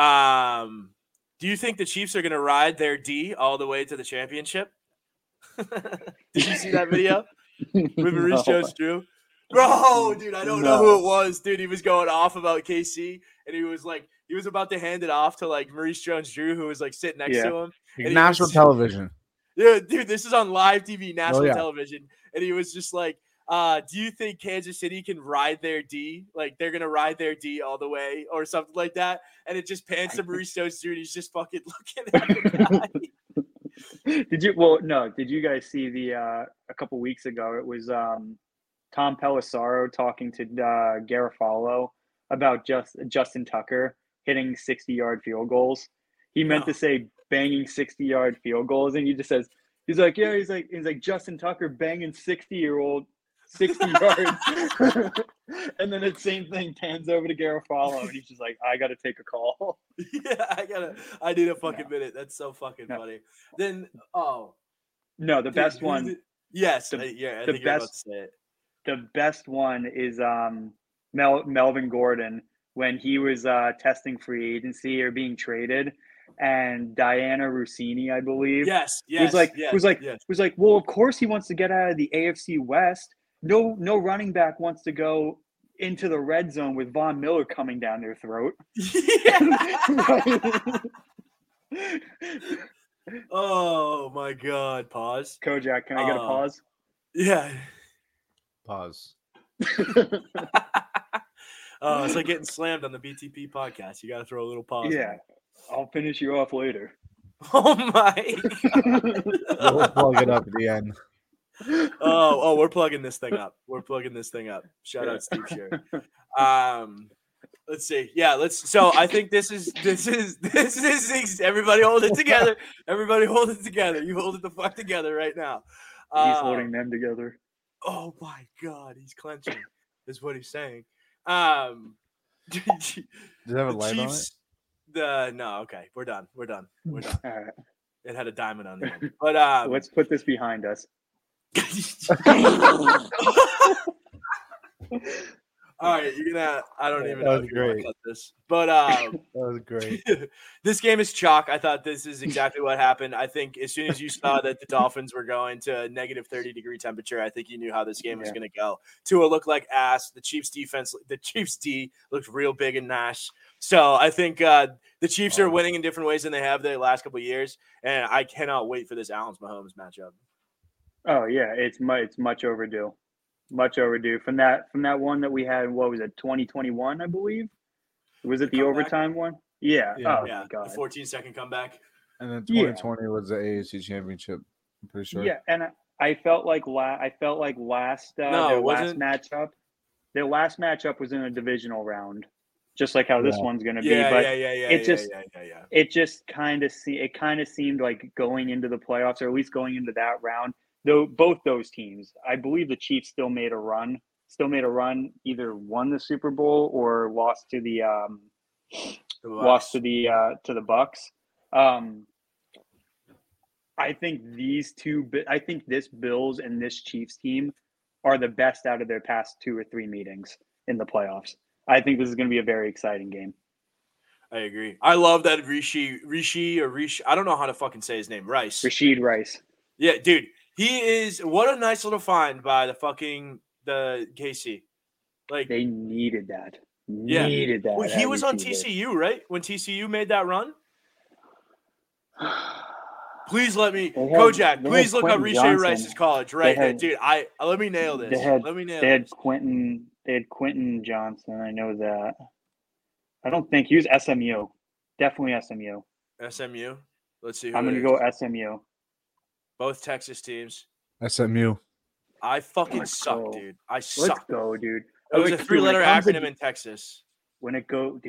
do you think the Chiefs are going to ride their D all the way to the championship? Did you see that video with Maurice Jones-Drew? Bro, dude, I don't know who it was. Dude, he was going off about KC, and he was about to hand it off to like Maurice Jones-Drew, who was like sitting next to him. National television. Yeah, dude, this is on live TV, national television. And he was just like, do you think Kansas City can ride their D? Like they're gonna ride their D all the way or something like that. And it just pans to Maurice Jones-Drew, and he's just fucking looking at the guy. Did you guys see a couple weeks ago? It was Tom Pelissero talking to Garofalo about Justin Tucker hitting 60-yard field goals. He meant to say banging 60-yard field goals, and he just says he's like Justin Tucker banging 60 yards. And then the same thing pans over to Garofalo, and he's just like, I gotta take a call. Yeah, I need a fucking minute. That's so fucking funny. Then the best one. Yes, I think you're about to say it. The best one is Melvin Gordon when he was testing free agency or being traded, and Diana Rossini, I believe, was like, well, of course he wants to get out of the AFC West. No running back wants to go into the red zone with Von Miller coming down their throat. Oh my God! Pause. Kojak, can I get a pause? Yeah. Pause. It's like getting slammed on the BTP podcast. You got to throw a little pause. Yeah, I'll finish you off later. Oh my God. We'll plug it up at the end. We're plugging this thing up. Shout out Steve Sherry. Let's see. Yeah, so I think this is everybody hold it together. Everybody hold it together. You hold it the fuck together right now. He's holding them together. Oh my God, he's clenching. Is what he's saying. Does it have a light on it? No, okay. We're done. All right. It had a diamond on the end. But let's put this behind us. All right, you're gonna. I don't even know if you're gonna cut this, but that was great. This game is chalk. I thought this is exactly what happened. I think as soon as you saw that the Dolphins were going to a negative 30-degree temperature, I think you knew how this game was gonna go. Tua looked like ass. The Chiefs D looked real big and Nash. So I think the Chiefs are winning in different ways than they have the last couple of years, and I cannot wait for this Allen-Mahomes matchup. Oh yeah, it's much overdue. Much overdue from that one that we had. What was it, 2021? I believe. Was it the overtime one? Yeah. Oh my God. The 14-second comeback. And then 2020 was the AFC Championship. I'm pretty sure. Yeah, and I felt like last matchup their last matchup was in a divisional round, just like how this one's going to be. But it just kind of seemed like going into the playoffs, or at least going into that round, though both those teams, I believe the Chiefs still made a run, either won the Super Bowl or lost to the Bucks. I think this Bills and this Chiefs team are the best out of their past 2 or 3 meetings in the playoffs. I think this is going to be a very exciting game. I agree. I love that Rishi. I don't know how to fucking say his name. Rashid Rice. Yeah, dude. He is what a nice little find by the KC. Like they needed that. Well, he was on TCU, right? When TCU made that run. Please let me, Kojak. Please look up Rishi Rice's college, right? Dude, let me nail this. They had Quentin Johnson. I know that. I don't think he was SMU. Definitely SMU. SMU. Let's see. I'm gonna go SMU. Both Texas teams. SMU. I fucking suck, dude. I suck. Let's go, dude. It was a 3-letter acronym in Texas. When it goes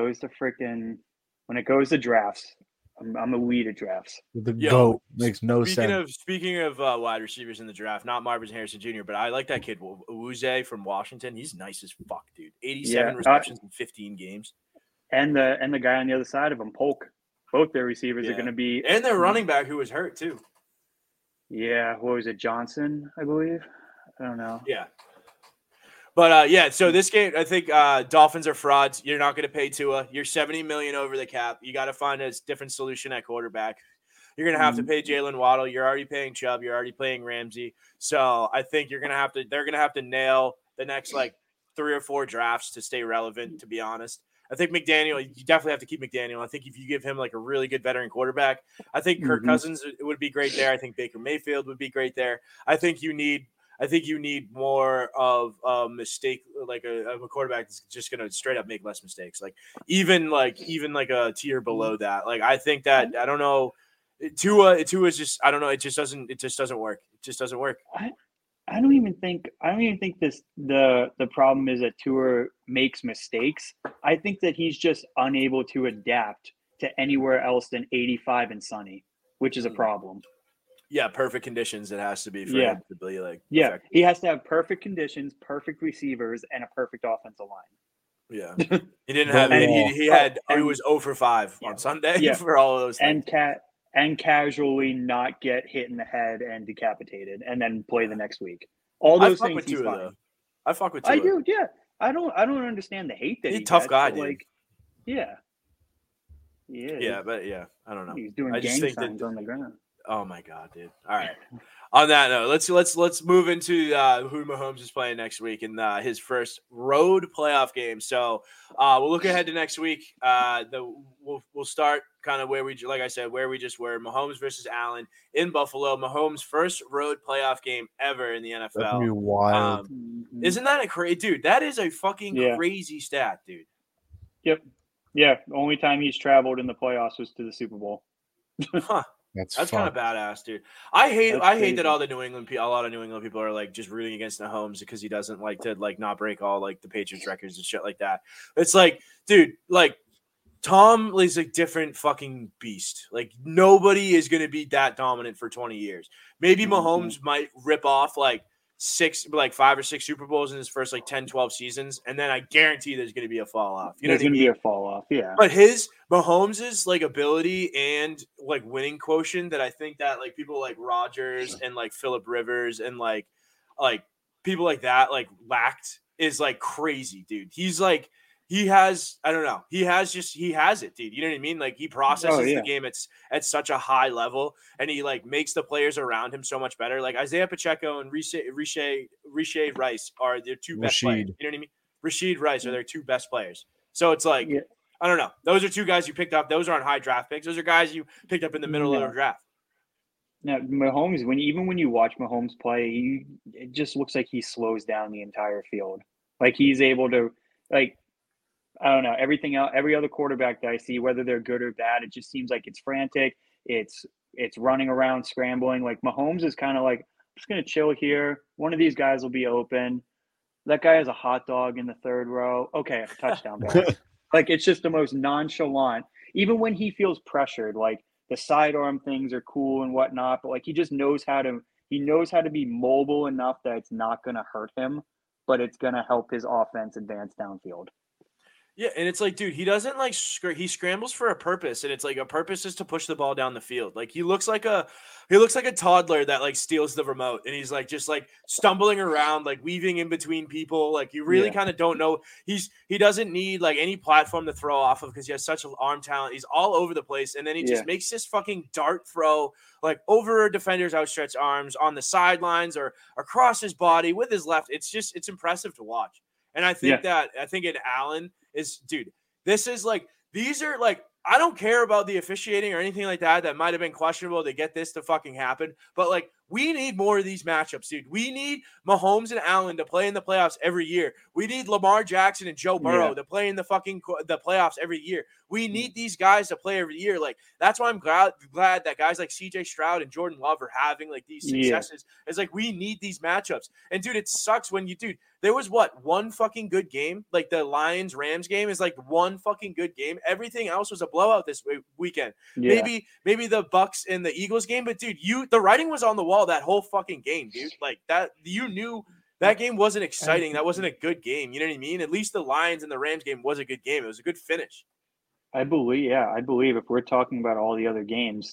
to drafts, I'm elite at drafts. The GOAT makes no sense. Speaking of wide receivers in the draft, not Marvin Harrison Jr., but I like that kid Uwuze from Washington. He's nice as fuck, dude. 87 receptions in 15 games. And the guy on the other side of him, Polk. Both their receivers are going to be, and their running back who was hurt too. Yeah, what was it, Johnson? I believe. I don't know. Yeah. But so this game, I think Dolphins are frauds. You're not going to pay Tua. You're $70 million over the cap. You got to find a different solution at quarterback. You're going to have to pay Jalen Waddle. You're already paying Chubb. You're already paying Ramsey. So I think they're going to have to nail the next 3 or 4 drafts to stay relevant. To be honest, I think McDaniel. You definitely have to keep McDaniel. I think if you give him a really good veteran quarterback, I think Kirk Cousins would be great there. I think Baker Mayfield would be great there. I think you need more of a mistake, of a quarterback that's just going to straight up make less mistakes. Even a tier below that. I think that, I don't know, Tua is just, I don't know. It just doesn't work. It just doesn't work. I don't even think the problem is that Tua makes mistakes. I think that he's just unable to adapt to anywhere else than 85 and sunny, which is a problem. Yeah, perfect conditions. It has to be for him to be effective. He has to have perfect conditions, perfect receivers, and a perfect offensive line. Yeah, he didn't have any. He was 0 for 5 on Sunday for all of those things. And casually not get hit in the head and decapitated, and then play the next week. All those things. He's fine. I fuck with Tua. I do. Yeah, I don't understand the hate that he's a tough guy, dude. Yeah, but I don't know. He's doing gang signs on the ground. Oh my god, dude! All right. On that note, let's move into who Mahomes is playing next week in his first road playoff game. So we'll look ahead to next week. We'll start kind of where we just were. Mahomes versus Allen in Buffalo. Mahomes' first road playoff game ever in the NFL. That'd be wild. Isn't that a crazy dude? That is a fucking crazy stat, dude. Yep. Yeah. The only time he's traveled in the playoffs was to the Super Bowl. Huh. That's kind of badass, dude. I hate that a lot of New England people are just rooting against Mahomes because he doesn't like to not break all the Patriots records and shit like that. It's dude, Tom is a different fucking beast. Nobody is going to be that dominant for 20 years. Maybe Mahomes might rip off 5 or 6 Super Bowls in his first 10, 12 seasons, and then I guarantee there's going to be a fall off. There's going to be a fall off, yeah. But Mahomes's ability and winning quotient that I think that people like Rodgers and Phillip Rivers and people like that lacked is crazy, dude. He's he has it, dude. You know what I mean? He processes the game at such a high level, and he makes the players around him so much better. Isaiah Pacheco and Rashee Rice are their 2 best players. You know what I mean? Rashid Rice are their 2 best players. So it's I don't know. Those are 2 guys you picked up. Those aren't high draft picks. Those are guys you picked up in the middle of the draft. Now, Mahomes, when you watch Mahomes play, it just looks like he slows down the entire field. He's able to I don't know, every other quarterback that I see, whether they're good or bad, it just seems like it's frantic. It's running around, scrambling. Mahomes is kind of I'm just going to chill here. One of these guys will be open. That guy has a hot dog in the third row. Okay, touchdown pass. Like, it's just the most nonchalant. Even when he feels pressured, like the sidearm things are cool and whatnot, but like he just knows how to be mobile enough that it's not going to hurt him, but it's going to help his offense advance downfield. Yeah, and it's like, dude, he doesn't like he scrambles for a purpose, and it's like a purpose is to push the ball down the field. Like he looks like a toddler that like steals the remote, and he's like just like stumbling around, like weaving in between people. Like you really kind of don't know. He doesn't need like any platform to throw off of because he has such an arm talent. He's all over the place, and then he just makes this fucking dart throw like over a defender's outstretched arms on the sidelines or across his body with his left. It's impressive to watch. And I think in Allen is, dude, this is like, these are like, I don't care about the officiating or anything like that. That might have been questionable to get this to fucking happen. But like, we need more of these matchups, dude. We need Mahomes and Allen to play in the playoffs every year. We need Lamar Jackson and Joe Burrow to play in the playoffs every year. We need these guys to play every year. Like, that's why I'm glad that guys like CJ Stroud and Jordan Love are having like these successes. It's like, we need these matchups. And dude, it sucks when there was one fucking good game. Like the Lions-Rams game is like one fucking good game. Everything else was a blowout this weekend. Yeah. Maybe the Bucks and the Eagles game, but dude, the writing was on the wall that whole fucking game, dude. Like that, you knew that game wasn't exciting. That wasn't a good game. You know what I mean? At least the Lions and the Rams game was a good game. It was a good finish. I believe if we're talking about all the other games,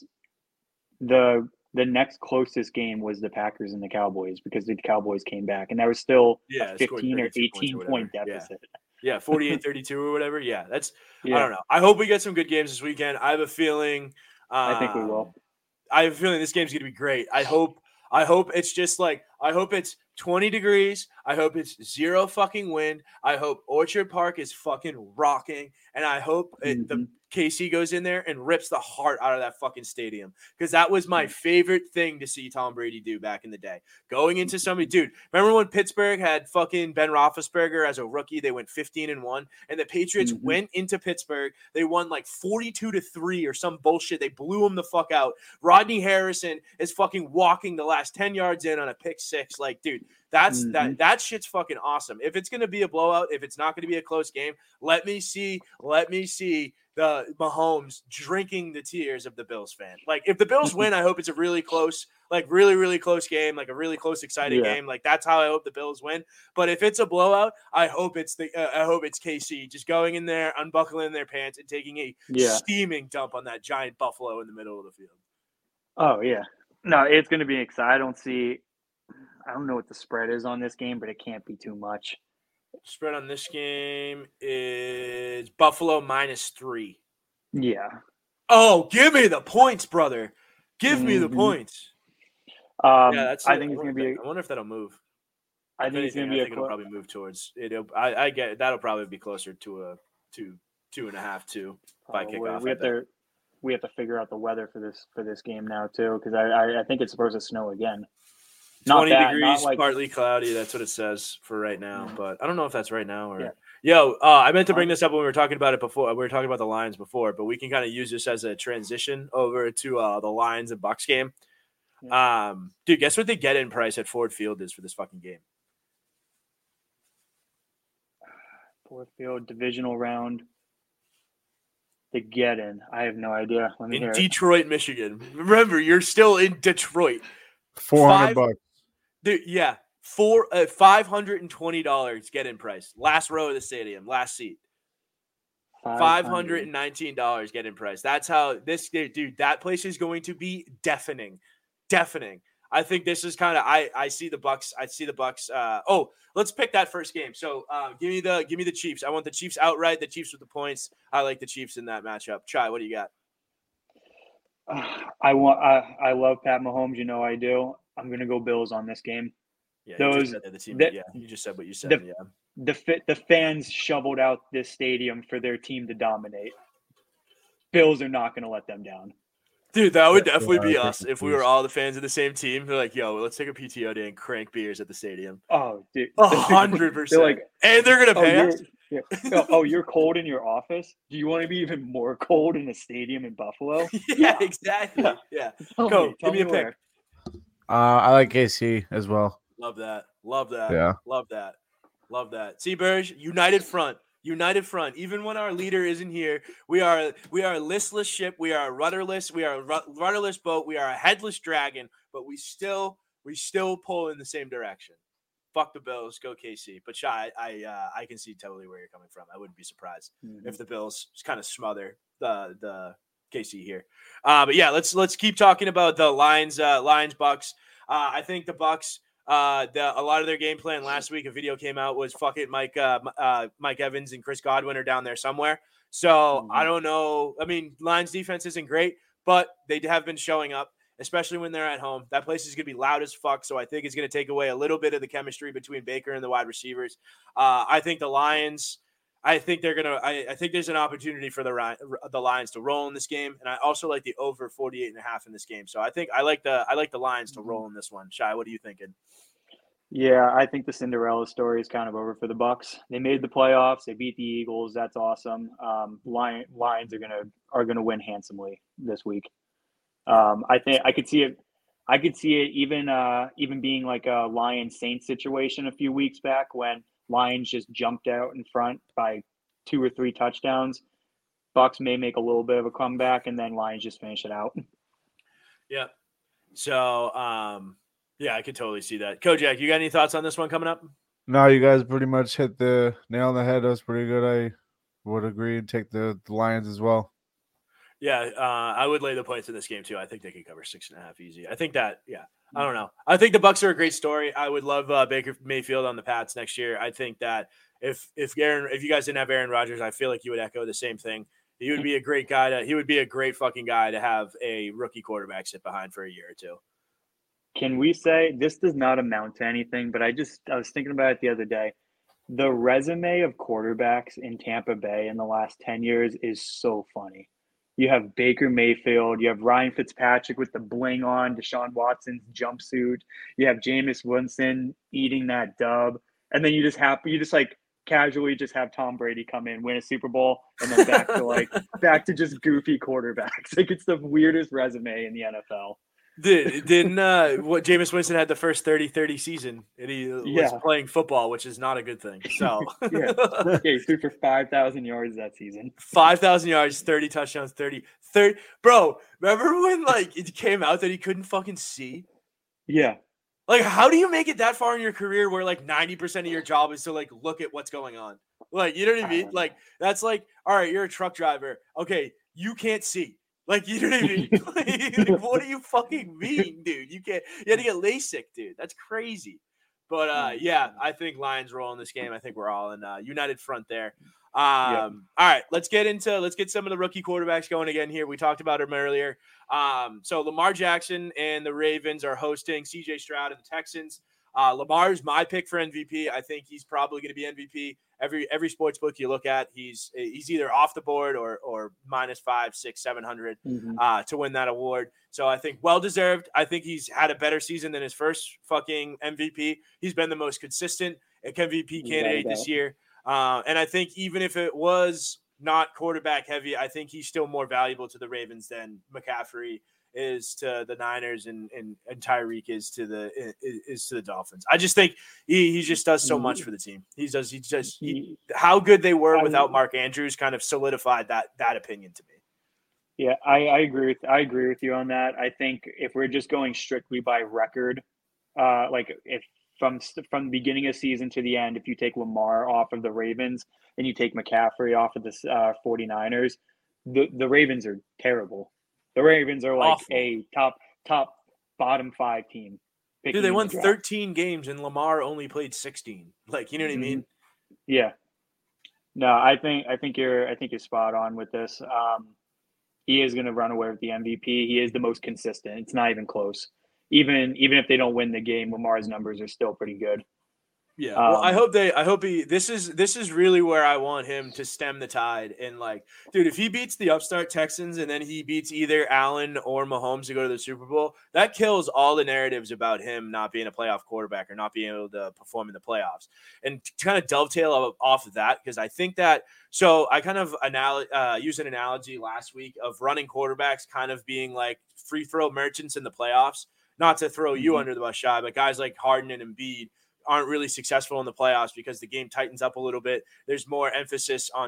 the next closest game was the Packers and the Cowboys because the Cowboys came back and that was still a 15 or 18 point deficit. Yeah, 48-32 or whatever. Yeah, I don't know. I hope we get some good games this weekend. I have a feeling. I think we will. I have a feeling this game's going to be great. I hope it's just like, I hope it's 20 degrees. I hope it's 0 fucking wind. I hope Orchard Park is fucking rocking. And I hope the KC goes in there and rips the heart out of that fucking stadium. Because that was my favorite thing to see Tom Brady do back in the day. Going into somebody, dude, remember when Pittsburgh had fucking Ben Roethlisberger as a rookie? They went 15-1. And the Patriots went into Pittsburgh. They won like 42-3 or some bullshit. They blew them the fuck out. Rodney Harrison is fucking walking the last 10 yards in on a pick six. Like, dude, that shit's fucking awesome. If it's going to be a blowout, if it's not going to be a close game, let me see the Mahomes drinking the tears of the Bills fan. Like, if the Bills win, I hope it's a really close, like really, really close game, like a really close, exciting game. Like, that's how I hope the Bills win. But if it's a blowout, I hope it's KC just going in there, unbuckling their pants and taking a steaming dump on that giant buffalo in the middle of the field. Oh yeah. No, it's going to be exciting. I don't know what the spread is on this game, but it can't be too much. Spread on this game is Buffalo -3. Yeah. Oh, give me the points, brother. Give me the points. I think it's going to be. I wonder if that'll move. I think it's going to be. It'll probably move towards it. I get it. That'll probably be closer to a 2.5 by kickoff. We have to figure out the weather for this game now too, because I think it's supposed to snow again. 20 degrees, partly cloudy. That's what it says for right now. But I don't know if that's right now or. Yeah. I meant to bring this up when we were talking about it before. We were talking about the Lions before, but we can kind of use this as a transition over to the Lions and Bucks game. Yeah. Dude, guess what the get-in price at Ford Field is for this fucking game? Ford Field divisional round. The get-in. I have no idea. Let me hear Detroit, Michigan. Remember, you're still in Detroit. $400. Dude, yeah. $520 get-in price. Last row of the stadium, last seat. $519 get-in price. That's how this dude. That place is going to be deafening. I think this is kind of. I see the Bucks. Let's pick that first game. So give me the Chiefs. I want the Chiefs outright. The Chiefs with the points. I like the Chiefs in that matchup. Chai, what do you got? I love Pat Mahomes. You know I do. I'm gonna go Bills on this game. Yeah, you just said what you said. The fans shoveled out this stadium for their team to dominate. Bills are not gonna let them down. Dude, that would definitely be us if we were all the fans of the same team. They're like, yo, let's take a PTO day and crank beers at the stadium. Oh, dude. 100%. And they're going to pay us. Yeah. You're cold in your office? Do you want to be even more cold in a stadium in Buffalo? Yeah, exactly. Yeah. Go, give me a pick. I like KC as well. Love that. Yeah. Love that. Love that. See, Burge, united front. United front. Even when our leader isn't here, we are a listless ship. We are rudderless. We are a rudderless boat. We are a headless dragon. But we still pull in the same direction. Fuck the Bills. Go KC. But Shy, I can see totally where you're coming from. I wouldn't be surprised if the Bills kind of smother the KC here. But yeah, let's keep talking about the Lions Bucks. I think the Bucks. A lot of their game plan last week, a video came out, was fuck it, Mike Evans and Chris Godwin are down there somewhere. So I don't know. I mean, Lions defense isn't great, but they have been showing up, especially when they're at home. That place is going to be loud as fuck. So I think it's going to take away a little bit of the chemistry between Baker and the wide receivers. I think the Lions, I think there's an opportunity for the Lions to roll in this game, and I also like the over 48.5 in this game. So I like the Lions to roll in this one. Shai, what are you thinking? Yeah, I think the Cinderella story is kind of over for the Bucks. They made the playoffs. They beat the Eagles. That's awesome. Lions are gonna win handsomely this week. I think I could see it. I could see it even being like a Lions Saints situation a few weeks back when Lions just jumped out in front by 2 or 3 touchdowns. Bucks may make a little bit of a comeback, and then Lions just finish it out. Yeah. So, yeah, I could totally see that. Kojak, you got any thoughts on this one coming up? No, you guys pretty much hit the nail on the head. That was pretty good. I would agree and take the Lions as well. Yeah, I would lay the points in this game too. I think they could cover 6.5 easy. I think that, yeah, I don't know. I think the Bucks are a great story. I would love Baker Mayfield on the Pats next year. I think that if you guys didn't have Aaron Rodgers, I feel like you would echo the same thing. He would be a great guy he would be a great fucking guy to have a rookie quarterback sit behind for a year or two. Can we say this does not amount to anything, but I was thinking about it the other day. The resume of quarterbacks in Tampa Bay in the last 10 years is so funny. You have Baker Mayfield, you have Ryan Fitzpatrick with the bling on, Deshaun Watson's jumpsuit, you have Jameis Winston eating that dub, and then you just like casually just have Tom Brady come in, win a Super Bowl, and then back to just goofy quarterbacks. Like it's the weirdest resume in the NFL. Didn't what Jameis Winston had the first 30-30 season, and he was playing football, which is not a good thing. So yeah, he threw for 5,000 yards that season. 5,000 yards, 30 touchdowns, 30. Bro, remember when like it came out that he couldn't fucking see? Yeah. Like, how do you make it that far in your career where like 90% of your job is to like look at what's going on? Like, you know what I mean? Like, that's like, all right, you're a truck driver. Okay, you can't see. Like, you know what I mean? Like, what do you fucking mean, dude? You had to get LASIK, dude. That's crazy. But yeah, I think Lions roll in this game. I think we're all in united front there. All right, let's get some of the rookie quarterbacks going again here. We talked about them earlier. So Lamar Jackson and the Ravens are hosting CJ Stroud and the Texans. Lamar's my pick for MVP. I think he's probably going to be MVP. Every sports book you look at, he's either off the board or minus 500, 600, 700 to win that award. So I think well deserved. I think he's had a better season than his first fucking MVP. He's been the most consistent MVP candidate this year. And I think even if it was not quarterback heavy, I think he's still more valuable to the Ravens than McCaffrey is to the Niners and Tyreek is to the Dolphins. I just think he just does so much for the team. How good they were without Mark Andrews kind of solidified that opinion to me. Yeah, I agree with you on that. I think if we're just going strictly by record, like if from the beginning of season to the end, if you take Lamar off of the Ravens and you take McCaffrey off of the 49ers, the Ravens are terrible. The Ravens are like awful. A top bottom 5 team. Dude, they won 13 games and Lamar only played 16. Like, you know what I mean? Yeah. No, I think you're spot on with this. He is going to run away with the MVP. He is the most consistent. It's not even close. Even if they don't win the game, Lamar's numbers are still pretty good. Yeah, well, I hope this is really where I want him to stem the tide. And like, dude, if he beats the upstart Texans and then he beats either Allen or Mahomes to go to the Super Bowl, that kills all the narratives about him not being a playoff quarterback or not being able to perform in the playoffs. And to kind of dovetail off of that, because I think that, so I kind of used an analogy last week of running quarterbacks kind of being like free throw merchants in the playoffs. Not to throw you under the bus, Shy, but guys like Harden and Embiid aren't really successful in the playoffs because the game tightens up a little bit. There's more emphasis on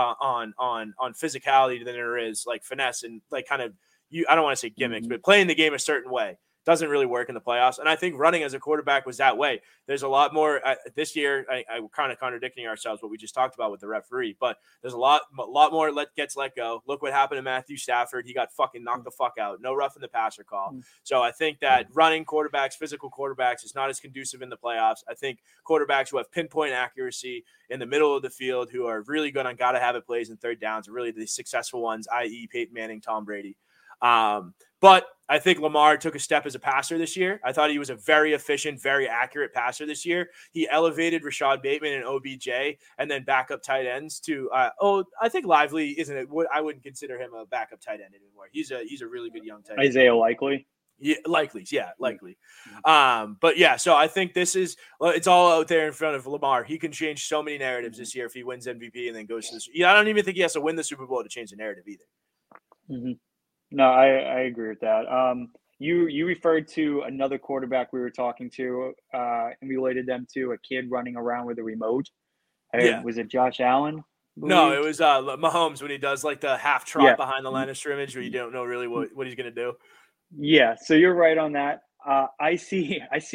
physicality than there is like finesse and like kind of I don't want to say gimmicks, but playing the game a certain way doesn't really work in the playoffs. And I think running as a quarterback was that way. There's a lot more this year. I kind of contradicting ourselves what we just talked about with the referee, but there's a lot more gets let go. Look what happened to Matthew Stafford. He got fucking knocked the fuck out. No roughing the passer call. So I think that running quarterbacks, physical quarterbacks is not as conducive in the playoffs. I think quarterbacks who have pinpoint accuracy in the middle of the field, who are really good on gotta have it plays and third downs, are really the successful ones, i.e. Peyton Manning, Tom Brady. But I think Lamar took a step as a passer this year. I thought he was a very efficient, very accurate passer this year. He elevated Rashad Bateman and OBJ and then backup tight ends to, I think Lively isn't it. I wouldn't consider him a backup tight end anymore. He's a really good young tight end. Isaiah Likely. Yeah, likely. But yeah, so I think it's all out there in front of Lamar. He can change so many narratives this year if he wins MVP and then goes to I don't even think he has to win the Super Bowl to change the narrative either. Mm-hmm. No, I agree with that. You referred to another quarterback we were talking to and related them to a kid running around with a remote. Yeah. Was it Josh Allen? No, it was Mahomes when he does like the half trot behind the line of scrimmage where you don't know really what he's going to do. Yeah, so you're right on that. I see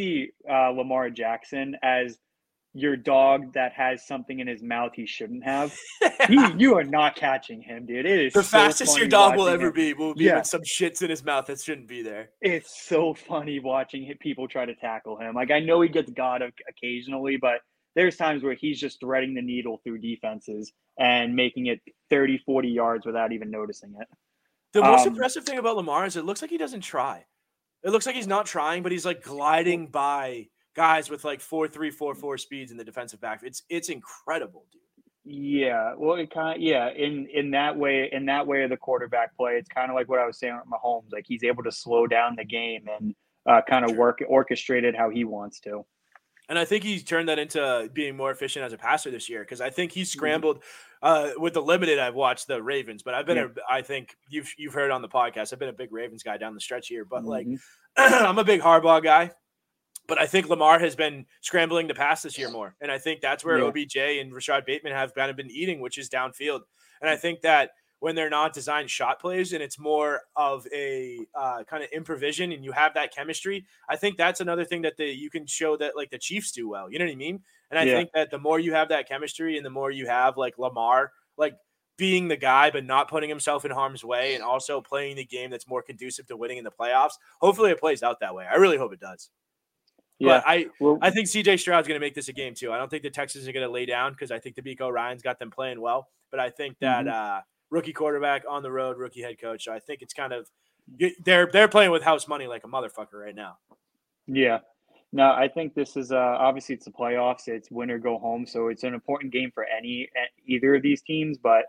Lamar Jackson as your dog that has something in his mouth he shouldn't have. You are not catching him, dude. It is the fastest your dog will ever be with some shits in his mouth that shouldn't be there. It's so funny watching people try to tackle him. Like, I know he gets got occasionally, but there's times where he's just threading the needle through defenses and making it 30, 40 yards without even noticing it. The most impressive thing about Lamar is it looks like he doesn't try. It looks like he's not trying, but he's like gliding by guys with like 4.3, 4.4 speeds in the defensive back. It's incredible, dude. Yeah, well, it kind of in that way of the quarterback play, it's kind of like what I was saying with Mahomes. Like, he's able to slow down the game and kind of orchestrate it how he wants to. And I think he's turned that into being more efficient as a passer this year because I think he's scrambled with the limited. I've watched the Ravens, but I've been I think you've heard on the podcast. I've been a big Ravens guy down the stretch here, but like I'm a big Harbaugh guy. But I think Lamar has been scrambling to pass this year more. And I think that's where OBJ and Rashad Bateman have kind of been eating, which is downfield. And I think that when they're not designed shot plays and it's more of a kind of improvisation and you have that chemistry, I think that's another thing that you can show that like the Chiefs do well. You know what I mean? And I think that the more you have that chemistry and the more you have like Lamar, like being the guy, but not putting himself in harm's way and also playing the game that's more conducive to winning in the playoffs, hopefully it plays out that way. I really hope it does. Yeah, but I think CJ Stroud's going to make this a game too. I don't think the Texans are going to lay down because I think DeMeco Ryans got them playing well. But I think that rookie quarterback on the road, rookie head coach. So I think it's kind of they're playing with house money like a motherfucker right now. Yeah, no, I think this is obviously it's the playoffs. It's win or go home, so it's an important game for either of these teams. But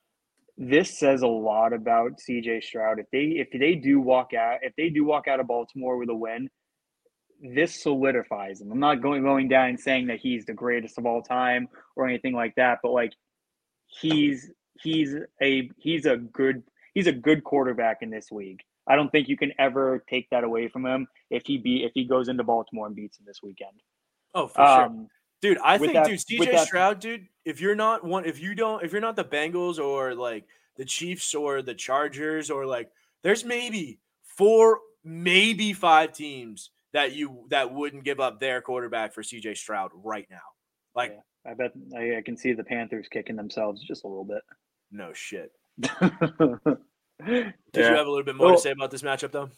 this says a lot about CJ Stroud. If they do walk out of Baltimore with a win, this solidifies him. I'm not going down and saying that he's the greatest of all time or anything like that, but like he's a good quarterback in this league. I don't think you can ever take that away from him if he goes into Baltimore and beats him this weekend. Oh, for sure. Dude, I think CJ Stroud, dude, if you're not the Bengals or like the Chiefs or the Chargers or like there's maybe 4, maybe 5 teams that wouldn't give up their quarterback for CJ Stroud right now. Like, I bet I can see the Panthers kicking themselves just a little bit. No shit. Did you have a little bit more to say about this matchup, though?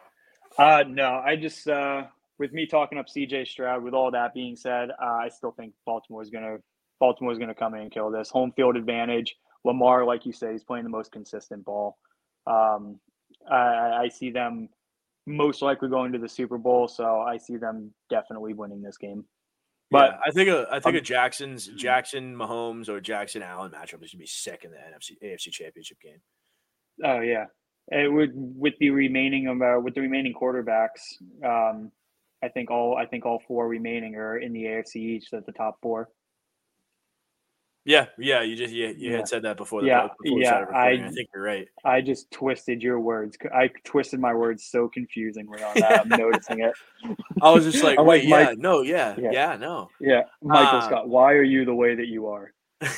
No, I just with me talking up CJ Stroud. With all that being said, I still think Baltimore's gonna come in and kill this. Home field advantage. Lamar, like you say, he's playing the most consistent ball. I see them most likely going to the Super Bowl, so I see them definitely winning this game. But yeah, I think a Jackson Mahomes or Jackson Allen matchup is gonna be sick in the AFC Championship game. Oh yeah, with the remaining quarterbacks, I think all 4 remaining are in the AFC East at the top 4. Yeah. You had said that before we started recording. I think you're right. I just twisted your words. I twisted my words so confusingly on that. I'm noticing it. I was just like, wait, Mike, no. Yeah, Michael Scott, why are you the way that you are?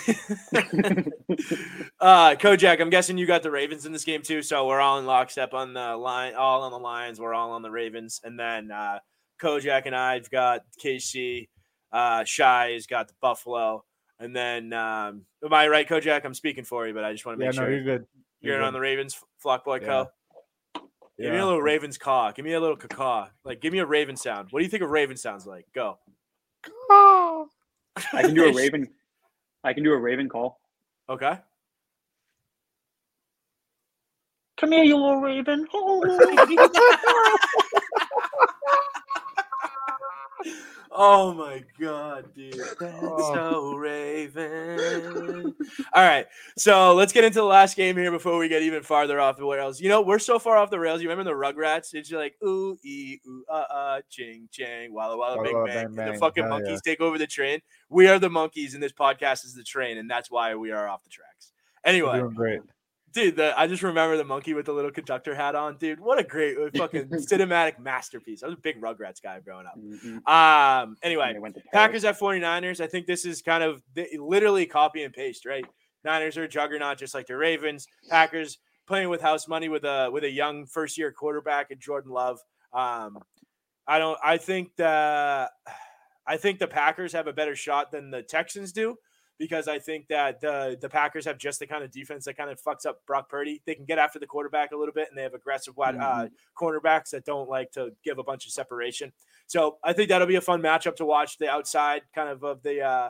Kojak, I'm guessing you got the Ravens in this game too, so we're all in lockstep on the line, all on the Lions. We're all on the Ravens, and then Kojak and I've got KC. Shy's got the Buffalo. And then, am I right, Kojak? I'm speaking for you, but I just want to make sure. You're good. You're on the Ravens, Flock Boy Co. Give me a little Ravens caw. Give me a little caw. Like, give me a Raven sound. What do you think a Raven sounds like? Go. I can do a Raven. I can do a Raven call. Okay. Come here, you little Raven. Oh my God, dude. That's so Raven. All right. So let's get into the last game here before we get even farther off the rails. You know, we're so far off the rails. You remember the Rugrats? It's like, ooh, ee, ooh, ching, ching, walla, walla, bang, bang. The fucking monkeys take over the train. We are the monkeys, and this podcast is the train, and that's why we are off the tracks. Anyway. You're doing great. Dude, I just remember the monkey with the little conductor hat on. Dude, what a great fucking cinematic masterpiece. I was a big Rugrats guy growing up. Mm-hmm. Anyway, Packers at 49ers. I think this is kind of literally copy and paste, right? Niners are a juggernaut just like the Ravens. Packers playing with house money with a young first-year quarterback in Jordan Love. I think the Packers have a better shot than the Texans do, because I think that the Packers have just the kind of defense that kind of fucks up Brock Purdy. They can get after the quarterback a little bit, and they have aggressive cornerbacks that don't like to give a bunch of separation. So I think that'll be a fun matchup to watch. The outside kind of the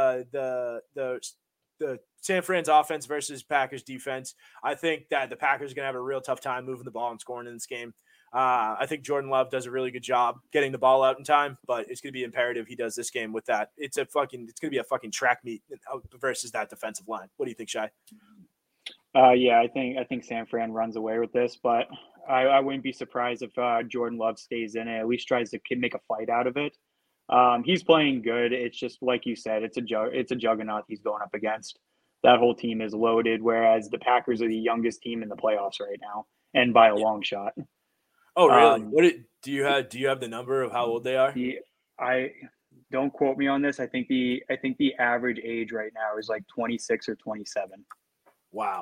San Fran's offense versus Packers defense. I think that the Packers are going to have a real tough time moving the ball and scoring in this game. I think Jordan Love does a really good job getting the ball out in time, but it's going to be imperative he does this game with that. It's going to be a fucking track meet versus that defensive line. What do you think, Shy? Yeah, I think San Fran runs away with this, but I wouldn't be surprised if Jordan Love stays in it, at least tries to make a fight out of it. He's playing good. It's just like you said, it's a juggernaut he's going up against. That whole team is loaded, whereas the Packers are the youngest team in the playoffs right now, and by a long shot. Oh, really? Do you have the number of how old they are? I don't quote me on this. I think the average age right now is like 26 or 27. Wow.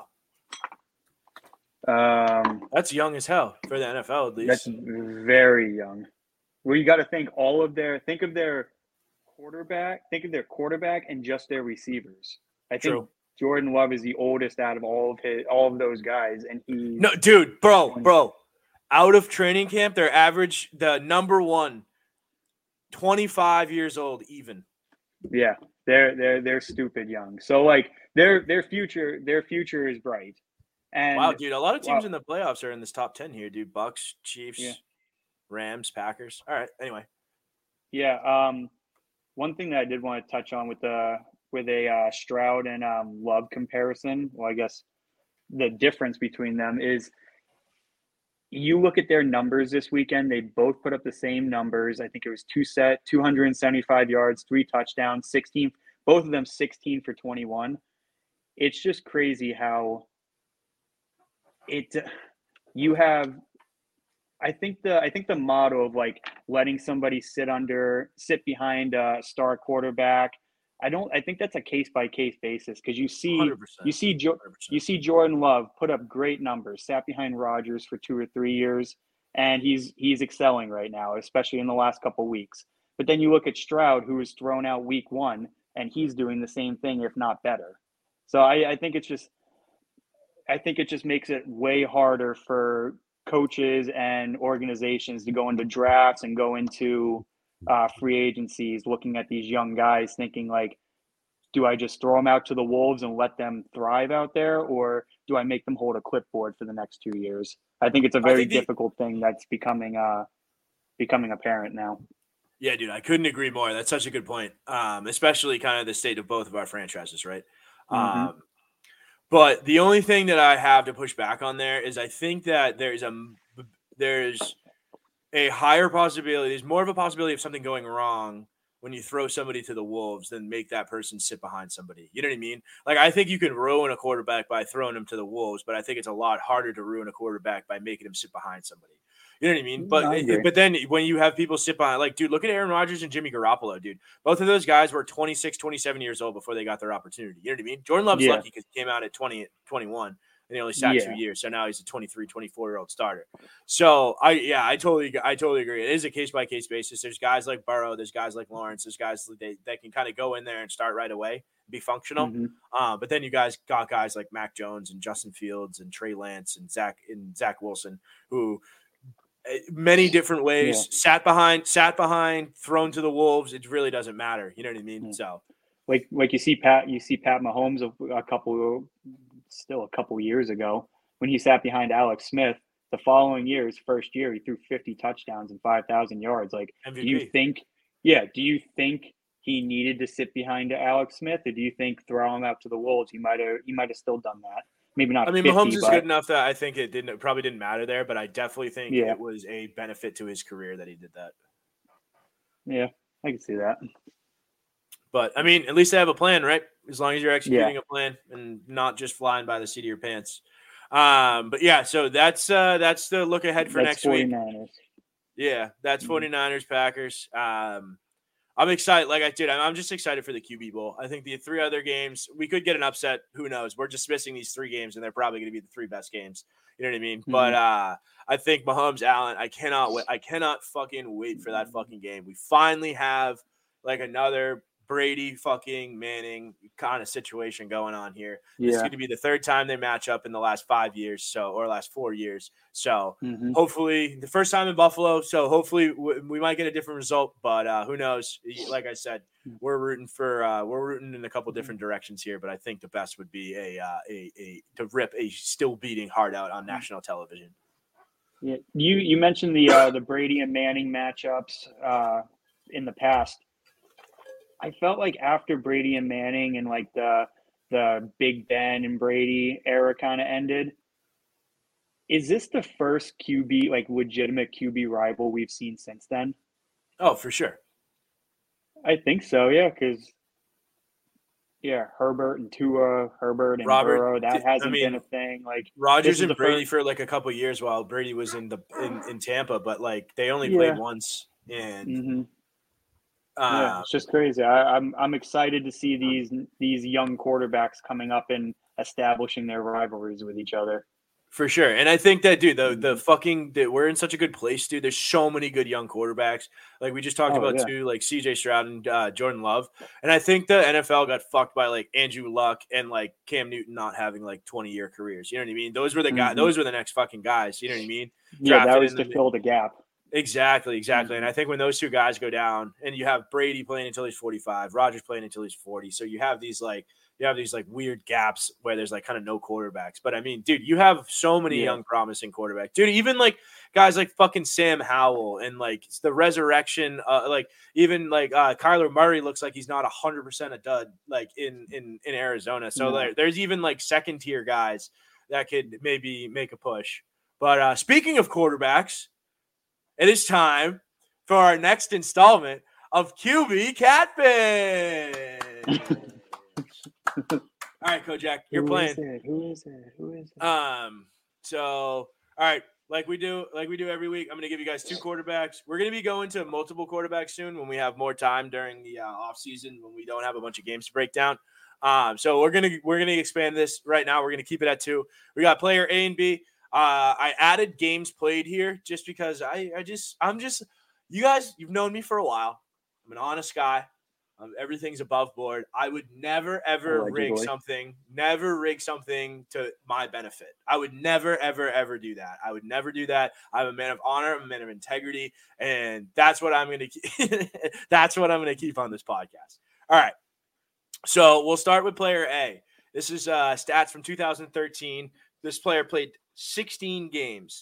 That's young as hell for the NFL, at least. That's very young. Well, you got to think of their quarterback and just their receivers. I think True. Jordan Love is the oldest out of all of those guys, and no, dude, bro. Out of training camp, their average, the number one, 25 years old, even. Yeah, they're stupid young. So like their future is bright. And wow, dude, a lot of teams in the playoffs are in this top 10 here, dude. Bucks, Chiefs, Rams, Packers. All right, anyway. Yeah, one thing that I did want to touch on with a Stroud and Love comparison, well, I guess the difference between them is you look at their numbers this weekend, they both put up the same numbers. I think it was 275 yards, 3 touchdowns, both of them 16 for 21. It's just crazy how I think the motto of like letting somebody sit behind a star quarterback, I think that's a case by case basis, because you see Jordan Love put up great numbers, sat behind Rodgers for 2 or 3 years, and he's excelling right now, especially in the last couple of weeks. But then you look at Stroud, who was thrown out week 1, and he's doing the same thing, if not better. So I think it just makes it way harder for coaches and organizations to go into drafts and go into free agencies looking at these young guys thinking like, do I just throw them out to the wolves and let them thrive out there, or do I make them hold a clipboard for the next 2 years? I think it's a very difficult thing that's becoming apparent now. Yeah, dude, I couldn't agree more. That's such a good point, especially kind of the state of both of our franchises, right? Mm-hmm. But the only thing that I have to push back on there is I think that there's a higher possibility. There's more of a possibility of something going wrong when you throw somebody to the wolves than make that person sit behind somebody. You know what I mean? Like, I think you can ruin a quarterback by throwing him to the wolves, but I think it's a lot harder to ruin a quarterback by making him sit behind somebody. You know what I mean? But then when you have people sit behind, like, dude, look at Aaron Rodgers and Jimmy Garoppolo, dude. Both of those guys were 26, 27 years old before they got their opportunity. You know what I mean? Jordan Love's lucky because he came out at 20, 21, and he only sat 2 years. So now he's a 23, 24-year-old starter. So, I totally agree. It is a case-by-case basis. There's guys like Burrow. There's guys like Lawrence. There's guys that can kind of go in there and start right away, be functional. But then you guys got guys like Mac Jones and Justin Fields and Trey Lance and Zach Wilson, who – many different ways, sat behind, thrown to the wolves. It really doesn't matter. You know what I mean? So, like you see Pat Mahomes a couple years ago when he sat behind Alex Smith. The following year, his first year, he threw 50 touchdowns and 5,000 yards. Like, MVP. Do you think he needed to sit behind Alex Smith, or do you think throwing him out to the wolves, he might have still done that? Maybe not. I mean, 50, Mahomes is good enough that I think it probably didn't matter there, but I definitely think it was a benefit to his career that he did that. Yeah, I can see that. But I mean, at least they have a plan, right? As long as you're executing a plan and not just flying by the seat of your pants. But yeah, so that's the look ahead for next 49ers. Week. Yeah, that's 49ers, Packers. I'm excited. I'm just excited for the QB Bowl. I think the 3 other games, we could get an upset. Who knows? We're dismissing these 3 games, and they're probably going to be the 3 best games. You know what I mean? But I think Mahomes, Allen, I cannot fucking wait for that fucking game. We finally have like another Brady fucking Manning kind of situation going on here. This is going to be the 3rd time they match up in the last 5 years, or last 4 years. So hopefully the first time in Buffalo. So hopefully we might get a different result, but who knows? Like I said, we're rooting in a couple different directions here, but I think the best would be to rip a still beating heart out on national television. Yeah, you mentioned the Brady and Manning matchups in the past. I felt like after Brady and Manning and like the Big Ben and Brady era kind of ended, is this the first QB, like legitimate QB rival we've seen since then? Oh, for sure. I think so, yeah, because Herbert and Tua, Herbert and Burrow, that hasn't been a thing. Like Rodgers and Brady for like a couple of years while Brady was in Tampa, but like they only played once and. It's just crazy. I'm excited to see these young quarterbacks coming up and establishing their rivalries with each other. For sure. And I think that, dude, we're in such a good place, dude. There's so many good young quarterbacks. Like we just talked about too, like CJ Stroud and Jordan Love. And I think the NFL got fucked by like Andrew Luck and like Cam Newton not having like 20-year careers. You know what I mean? Those were the guys. Those were the next fucking guys. You know what I mean? Yeah, that was to fill the gap. Exactly. And I think when those 2 guys go down and you have Brady playing until he's 45, Rodgers playing until he's 40. So you have these weird gaps where there's like kind of no quarterbacks. But I mean, dude, you have so many young promising quarterbacks. Dude, even like guys like fucking Sam Howell and like the resurrection, Kyler Murray looks like he's not 100% a dud like in Arizona. So there's even like second tier guys that could maybe make a push. But speaking of quarterbacks, it is time for our next installment of QB Catfish. All right, Kojak, you're playing. Who is it? So, all right, like we do every week, I'm going to give you guys 2 quarterbacks. We're going to be going to multiple quarterbacks soon when we have more time during the off season when we don't have a bunch of games to break down. So we're gonna expand this right now. We're going to keep it at 2. We got player A and B. I added games played here just because I'm just you guys, you've known me for a while. I'm an honest guy. Everything's above board. I would never ever rig something to my benefit. I would never ever do that. I would never do that. I'm a man of honor. I'm a man of integrity, and that's what I'm gonna keep on this podcast. All right. So we'll start with player A. This is stats from 2013. This player played 16 games.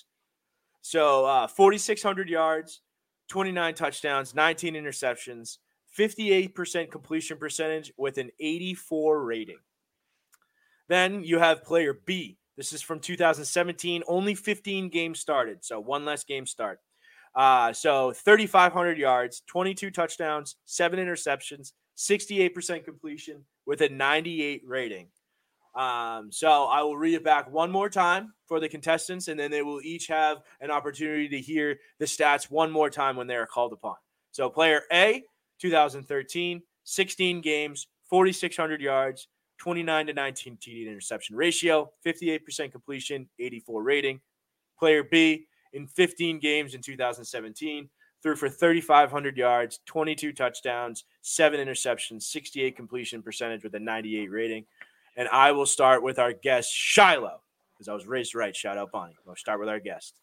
So 4,600 yards, 29 touchdowns, 19 interceptions, 58% completion percentage with an 84 rating. Then you have player B. This is from 2017. Only 15 games started, so 1 less game start. So 3,500 yards, 22 touchdowns, 7 interceptions, 68% completion with a 98 rating. So I will read it back one more time for the contestants, and then they will each have an opportunity to hear the stats one more time when they are called upon. So player A, 2013, 16 games, 4,600 yards, 29 to 19 TD to interception ratio, 58% completion, 84 rating. Player B, in 15 games in 2017, threw for 3,500 yards, 22 touchdowns, 7 interceptions, 68 completion percentage with a 98 rating. And I will start with our guest, Shiloh, because I was raised right. Shout out, Bonnie. We'll start with our guest.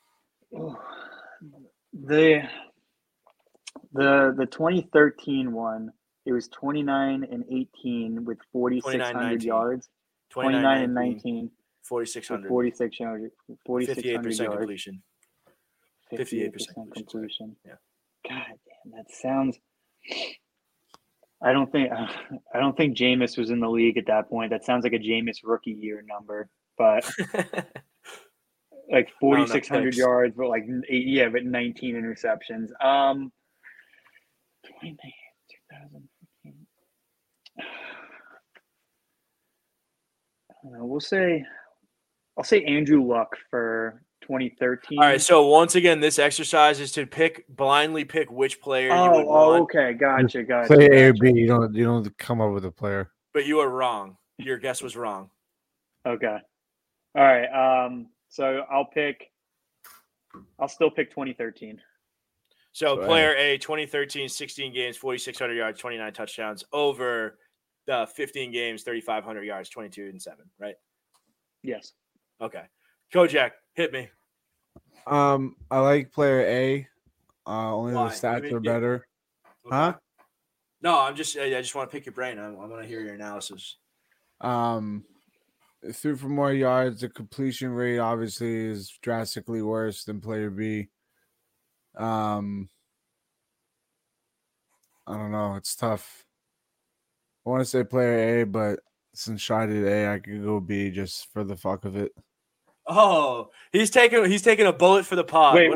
The 2013 one, it was 29 and 18 with 4,600 yards. 29 and 19. 4,600. 4,600 58% yards. completion. 58% completion. Yeah. God damn, that sounds. I don't think Jameis was in the league at that point. That sounds like a Jameis rookie year number, but like 4,600 yards, but like but 19 interceptions. 2015. I'll say Andrew Luck for 2013. All right, so once again, this exercise is to blindly pick which player you would want. Okay, gotcha. Say A or B. You don't come up with a player. But you are wrong. Your guess was wrong. Okay. All right. So I'll still pick 2013. So player A, 2013, 16 games, 4,600 yards, 29 touchdowns over the 15 games, 3,500 yards, 22 and 7, right? Yes. Okay. Kojak, hit me. I like player A. Only Why? the stats are better. Okay. Huh? No, I just want to pick your brain. I want to hear your analysis. Threw for more yards. The completion rate obviously is drastically worse than player B. I don't know. It's tough. I want to say player A, but since Shy did A, I could go B just for the fuck of it. Oh, he's taking a bullet for the pod. Wait.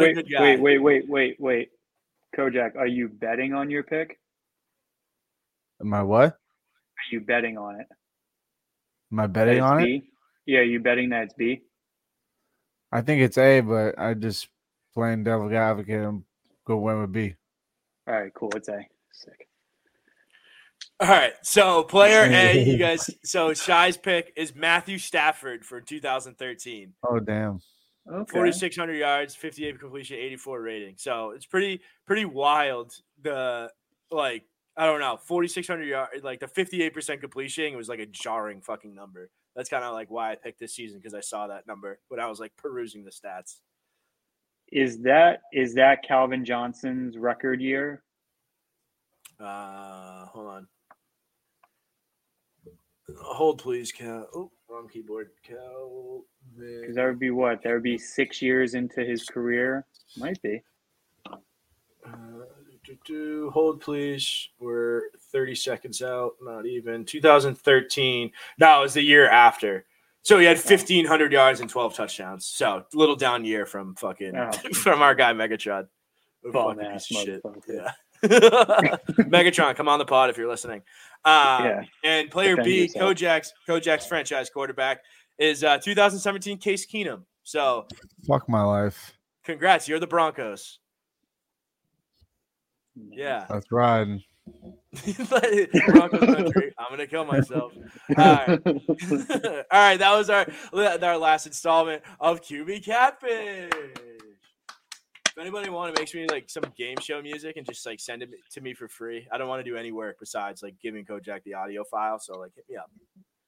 Kojak, are you betting on your pick? Am I what? Are you betting on it? Am I betting on it? Yeah, you betting that it's B? I think it's A, but I just playing devil advocate and go win with B. All right, cool. It's A. Sick. All right, so player A, you guys. So Shy's pick is Matthew Stafford for 2013. Oh damn! Okay. 4,600 yards, 58 completion, 84 rating. So it's pretty wild. I don't know, 4,600 yards, like the 58% completion. It was like a jarring fucking number. That's kind of like why I picked this season, because I saw that number when I was like perusing the stats. Is that Calvin Johnson's record year? Hold on. Hold, please, Cal. Oh, wrong keyboard. Calvin. Because that would be what? That would be 6 years into his career. Might be. Hold, please. We're 30 seconds out. Not even. 2013. No, it was the year after. So he had 1,500 yards and 12 touchdowns. So a little down year from from our guy Megatron. Shit. Yeah. Megatron, come on the pod if you're listening. And player B, Kojak's franchise quarterback, is 2017 Case Keenum. So fuck my life. Congrats, you're the Broncos. Yeah, that's right. Broncos country. I'm gonna kill myself. All right. All right, that was our last installment of QB Catfish. If anybody want to make me like some game show music and just like send it to me for free, I don't want to do any work besides like giving Kojak the audio file. So like hit me up.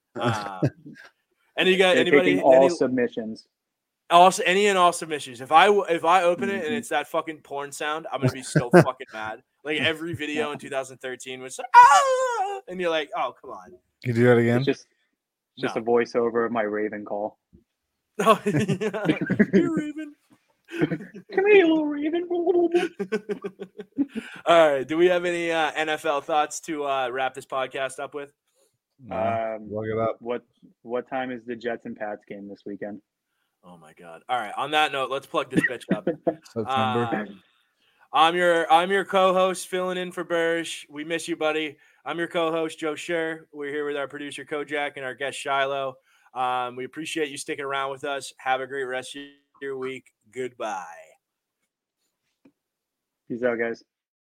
And you got anybody submissions? Also, any and all submissions. If I open it and it's that fucking porn sound, I'm gonna be so fucking mad. Like every video in 2013 was like, ah! And you're like, oh come on. Can you do that again? It's just a voiceover of my Raven call. Oh, yeah. Hey, Raven. Come here, little Raven. All right. Do we have any NFL thoughts to wrap this podcast up with? Look it up. What time is the Jets and Pats game this weekend? Oh my God! All right. On that note, let's plug this bitch up. September. I'm your co-host filling in for Burrish. We miss you, buddy. I'm your co-host, Joe Scher. We're here with our producer, Kojak, and our guest, Shiloh. We appreciate you sticking around with us. Have a great rest of your week. Goodbye. Peace out, guys.